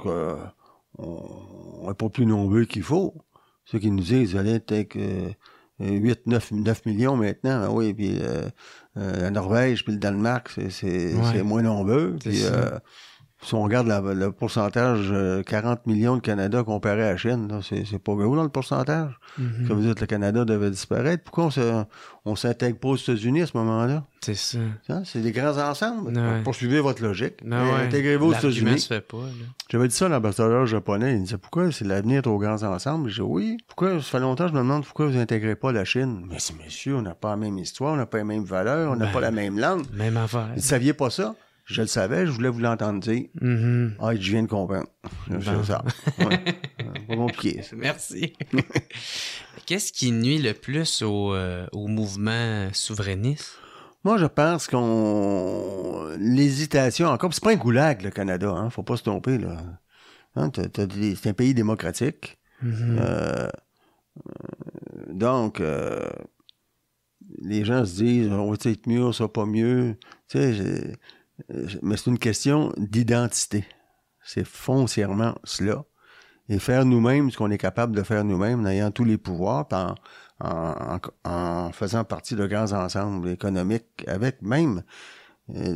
qu'on n'est pas plus nombreux qu'il faut. Ceux qui nous disent, vous allez être avec euh, huit, neuf millions maintenant. Ben oui, puis euh, euh, la Norvège, puis le Danemark, c'est, c'est, ouais. c'est moins nombreux. Puis, euh, si on regarde la, le pourcentage, euh, quarante millions de Canada comparé à la Chine, là, c'est, c'est pas gros dans le pourcentage. Mm-hmm. Ça veut dire que le Canada devait disparaître. Pourquoi on se, on s'intègre pas aux États-Unis à ce moment-là? C'est ça. ça c'est des grands ensembles. Ouais. Poursuivez votre logique. Ouais. Intégrez-vous aux États-Unis. Se fait pas, là. J'avais dit ça à l'ambassadeur japonais. Il me disait, pourquoi c'est l'avenir aux grands ensembles? J'ai dit, oui. Pourquoi, ça fait longtemps que je me demande pourquoi vous intégrez pas la Chine. Mais c'est monsieur, on n'a pas la même histoire, on n'a pas les mêmes valeurs, on n'a ben, pas la même langue. Même affaire. Vous saviez pas ça? Je le savais, je voulais vous l'entendre dire. Mm-hmm. Ah, je viens de comprendre. C'est bon. Ça. Ouais. Pas compliqué. Ça. Merci. Qu'est-ce qui nuit le plus au, euh, au mouvement souverainiste? Moi, je pense qu'on... L'hésitation, encore... C'est pas un goulag, le Canada, hein? Faut pas se tromper, là. Hein? T'as, t'as des... C'est un pays démocratique. Mm-hmm. Euh... Donc, euh... les gens se disent, on va être mieux, on sera pas mieux. Tu sais, j'ai... Mais c'est une question d'identité. C'est foncièrement cela. Et faire nous-mêmes ce qu'on est capable de faire nous-mêmes, en ayant tous les pouvoirs, en, en, en faisant partie de grands ensembles économiques, avec même euh,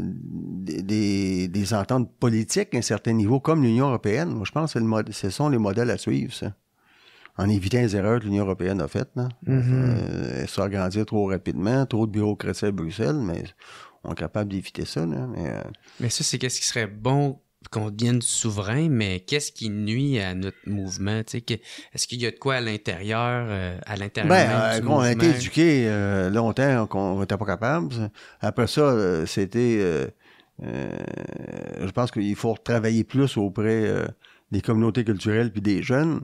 des, des ententes politiques à un certain niveau, comme l'Union européenne. Moi, je pense que c'est le mod- ce sont les modèles à suivre, ça. En évitant les erreurs que l'Union européenne a faites. Là. Mm-hmm. Euh, elle s'agrandir trop rapidement, trop de bureaucratie à Bruxelles, mais... on est capable d'éviter ça. Là, mais, euh... mais ça, c'est qu'est-ce qui serait bon qu'on devienne souverain, mais qu'est-ce qui nuit à notre mouvement? Tu sais, que, est-ce qu'il y a de quoi à l'intérieur, euh, à l'intérieur ben, même euh, du on mouvement? a été éduqués euh, longtemps qu'on n'était pas capable. Après ça, euh, c'était... Euh, euh, je pense qu'il faut travailler plus auprès euh, des communautés culturelles puis des jeunes.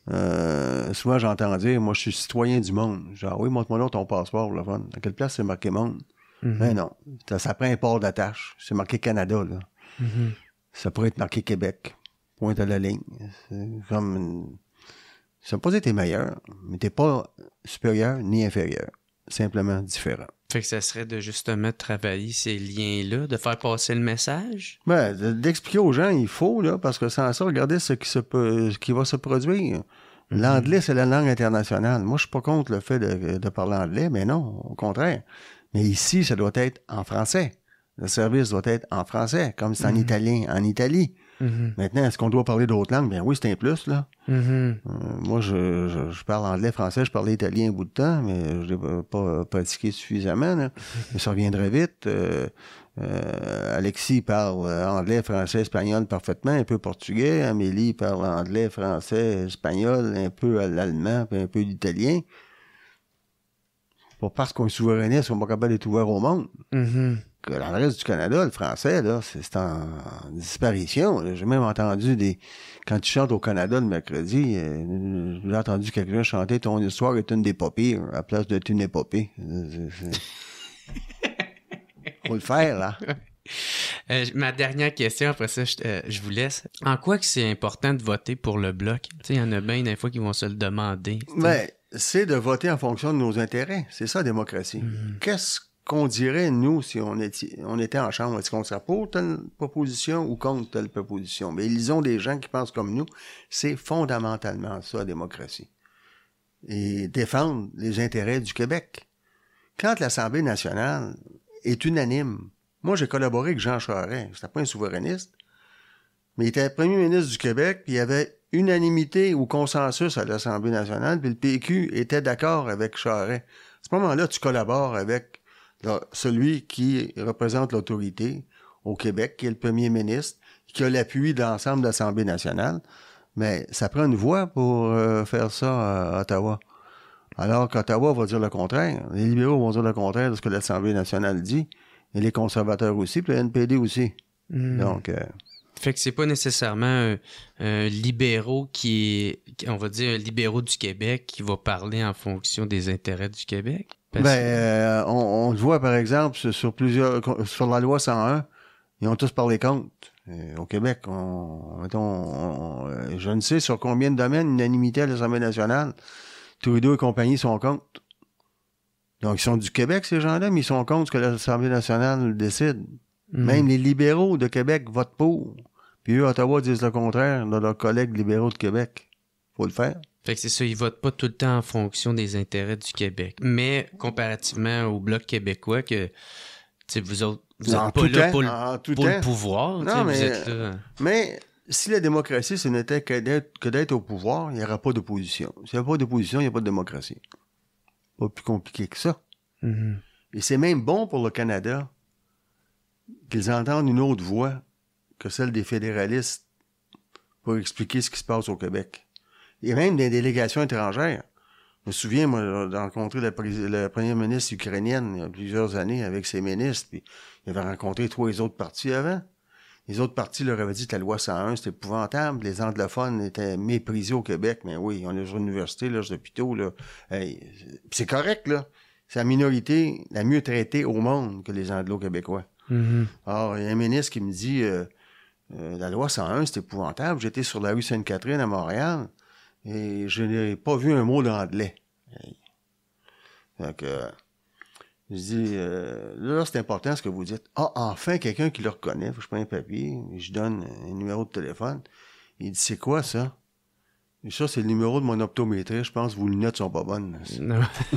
Euh, souvent, j'entends dire, moi, je suis citoyen du monde. Genre, oui, montre-moi là ton passeport, le fun. À quelle place c'est marqué monde? Mm-hmm. Ben non, ça, ça prend un port d'attache. C'est marqué Canada, là. Mm-hmm. Ça pourrait être marqué Québec. Pointe à la ligne. C'est comme... Une... Ça n'a pas été meilleur, mais t'es pas supérieur ni inférieur. Simplement différent. Fait que ça serait de justement travailler ces liens-là, de faire passer le message? Ben, d'expliquer aux gens, il faut, là, parce que sans ça, regardez ce qui, se peut, ce qui va se produire. Mm-hmm. L'anglais, c'est la langue internationale. Moi, je suis pas contre le fait de, de parler anglais, mais non, au contraire. Mais ici, ça doit être en français. Le service doit être en français, comme c'est en mm-hmm. italien, en Italie. Mm-hmm. Maintenant, est-ce qu'on doit parler d'autres langues? Bien oui, c'est un plus, là. Mm-hmm. Euh, moi, je, je, je parle anglais, français, je parlais italien un bout de temps, mais je l'ai pas pratiqué suffisamment, là. Mais ça reviendrait vite. Euh, euh, Alexis parle anglais, français, espagnol parfaitement, un peu portugais. Amélie parle anglais, français, espagnol, un peu l'allemand, puis un peu l'italien. Pas parce qu'on est souverainiste qu'on n'est pas capable d'être ouvert au monde. Mm-hmm. Que dans le reste du Canada, le français, là, c'est, c'est en disparition. J'ai même entendu des... Quand tu chantes au Canada le mercredi, euh, j'ai entendu quelqu'un chanter « Ton histoire est une des pas pires » à la place d'être une épopée. C'est, c'est... Faut le faire, là. Euh, ma dernière question, après ça, je, euh, je vous laisse. En quoi que c'est important de voter pour le Bloc? Tu sais, il y en a bien des fois qui vont se le demander. Ben, c'est de voter en fonction de nos intérêts. C'est ça, la démocratie. Mm-hmm. Qu'est-ce qu'on dirait, nous, si on était, on était en chambre? Est-ce qu'on serait pour telle proposition ou contre telle proposition? Mais ils ont des gens qui pensent comme nous. C'est fondamentalement ça, la démocratie. Et défendre les intérêts du Québec. Quand l'Assemblée nationale est unanime, moi, j'ai collaboré avec Jean Charest. C'était pas un souverainiste, mais il était premier ministre du Québec, puis il y avait unanimité ou consensus à l'Assemblée nationale, puis le P Q était d'accord avec Charest. À ce moment-là, tu collabores avec là, celui qui représente l'autorité au Québec, qui est le premier ministre, qui a l'appui de l'ensemble de l'Assemblée nationale. Mais ça prend une voix pour euh, faire ça à Ottawa. Alors qu'Ottawa va dire le contraire. Les libéraux vont dire le contraire de ce que l'Assemblée nationale dit. Et les conservateurs aussi, puis le N P D aussi. Mmh. Donc... Euh, Fait que c'est pas nécessairement un, un libéraux qui est, on va dire, un libéraux du Québec qui va parler en fonction des intérêts du Québec? Parce... Ben, euh, on, on le voit, par exemple, sur plusieurs, sur la loi cent un, ils ont tous parlé contre. Et au Québec, on, mettons, on, on, je ne sais sur combien de domaines, unanimité à l'Assemblée nationale, Trudeau et compagnie sont contre. Donc, ils sont du Québec, ces gens-là, mais ils sont contre ce que l'Assemblée nationale décide. Mmh. Même les libéraux de Québec votent pour. Puis eux, Ottawa, disent le contraire de leurs collègues libéraux de Québec. Faut le faire. Fait que c'est ça, ils votent pas tout le temps en fonction des intérêts du Québec. Mais comparativement au Bloc québécois, que vous autres, vous n'êtes pas là temps, pour, le, pour le pouvoir. Non, mais, vous êtes là. Mais si la démocratie, ce n'était que d'être, que d'être au pouvoir, il n'y aura pas d'opposition. S'il n'y a pas d'opposition, il n'y a pas de démocratie. Pas plus compliqué que ça. Mm-hmm. Et c'est même bon pour le Canada qu'ils entendent une autre voix que celle des fédéralistes pour expliquer ce qui se passe au Québec. Et même des délégations étrangères. Je me souviens, moi, de rencontrer la, pré- la première ministre ukrainienne il y a plusieurs années avec ses ministres, puis il avait rencontré trois les autres partis avant. Les autres partis leur avaient dit que la loi cent un, c'était épouvantable. Les anglophones étaient méprisés au Québec. Mais oui, on est aux universités, là, les hôpitaux, là. Hey, c'est correct, là. C'est la minorité la mieux traitée au monde que les anglo-québécois. Mm-hmm. Alors, il y a un ministre qui me dit euh, euh, la loi cent un, c'est épouvantable. J'étais sur la rue Sainte-Catherine à Montréal et je n'ai pas vu un mot d'anglais. Hey. Donc, euh, je dis, euh, là, c'est important ce que vous dites. Ah, enfin, quelqu'un qui le reconnaît. Faut que je prenne un papier, je donne un numéro de téléphone. Il dit, c'est quoi ça? Et ça, c'est le numéro de mon optométriste. Je pense que vos lunettes sont pas bonnes. Non.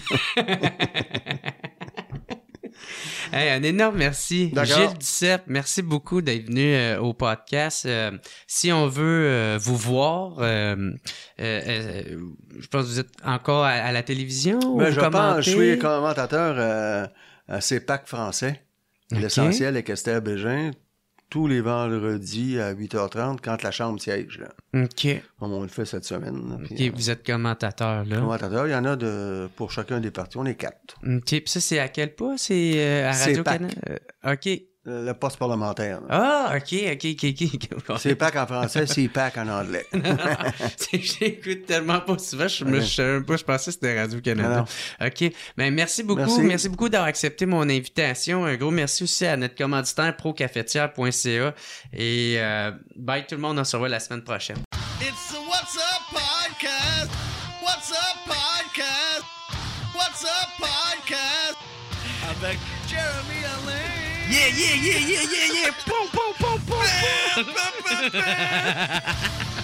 Hey, un énorme merci. D'accord. Gilles Duceppe, merci beaucoup d'être venu euh, au podcast. Euh, si on veut euh, vous voir, euh, euh, euh, je pense que vous êtes encore à, à la télévision ou ben, vous je commentez? pense, je suis commentateur euh, à C E P A C français. Okay. L'essentiel avec Esther Bégin, tous les vendredis à huit heures trente quand la chambre siège. Là. OK. Comme on le fait cette semaine. Là, OK, puis, vous euh, êtes commentateur, là. Commentateur, il y en a de pour chacun des partis. On est quatre. OK, puis ça, c'est à quel pas? C'est euh, à Radio-Canada? Euh, OK. Le poste parlementaire. Là. Ah, OK, OK, OK, OK. C E P A C en français, C E P A C en anglais. non, non, j'écoute tellement pas souvent, je me savais même pas, je pensais que c'était Radio-Canada. OK, ben merci beaucoup, merci, merci beaucoup d'avoir accepté mon invitation. Un gros merci aussi à notre commanditaire pro cafetière point c a et euh, bye tout le monde, on se revoit la semaine prochaine. It's the What's Up Podcast. What's Up Podcast. What's Up Podcast. Avec Jeremy Alain. Yeah, yeah, yeah, yeah, yeah, yeah. Boom, boom, boom, boom, boom.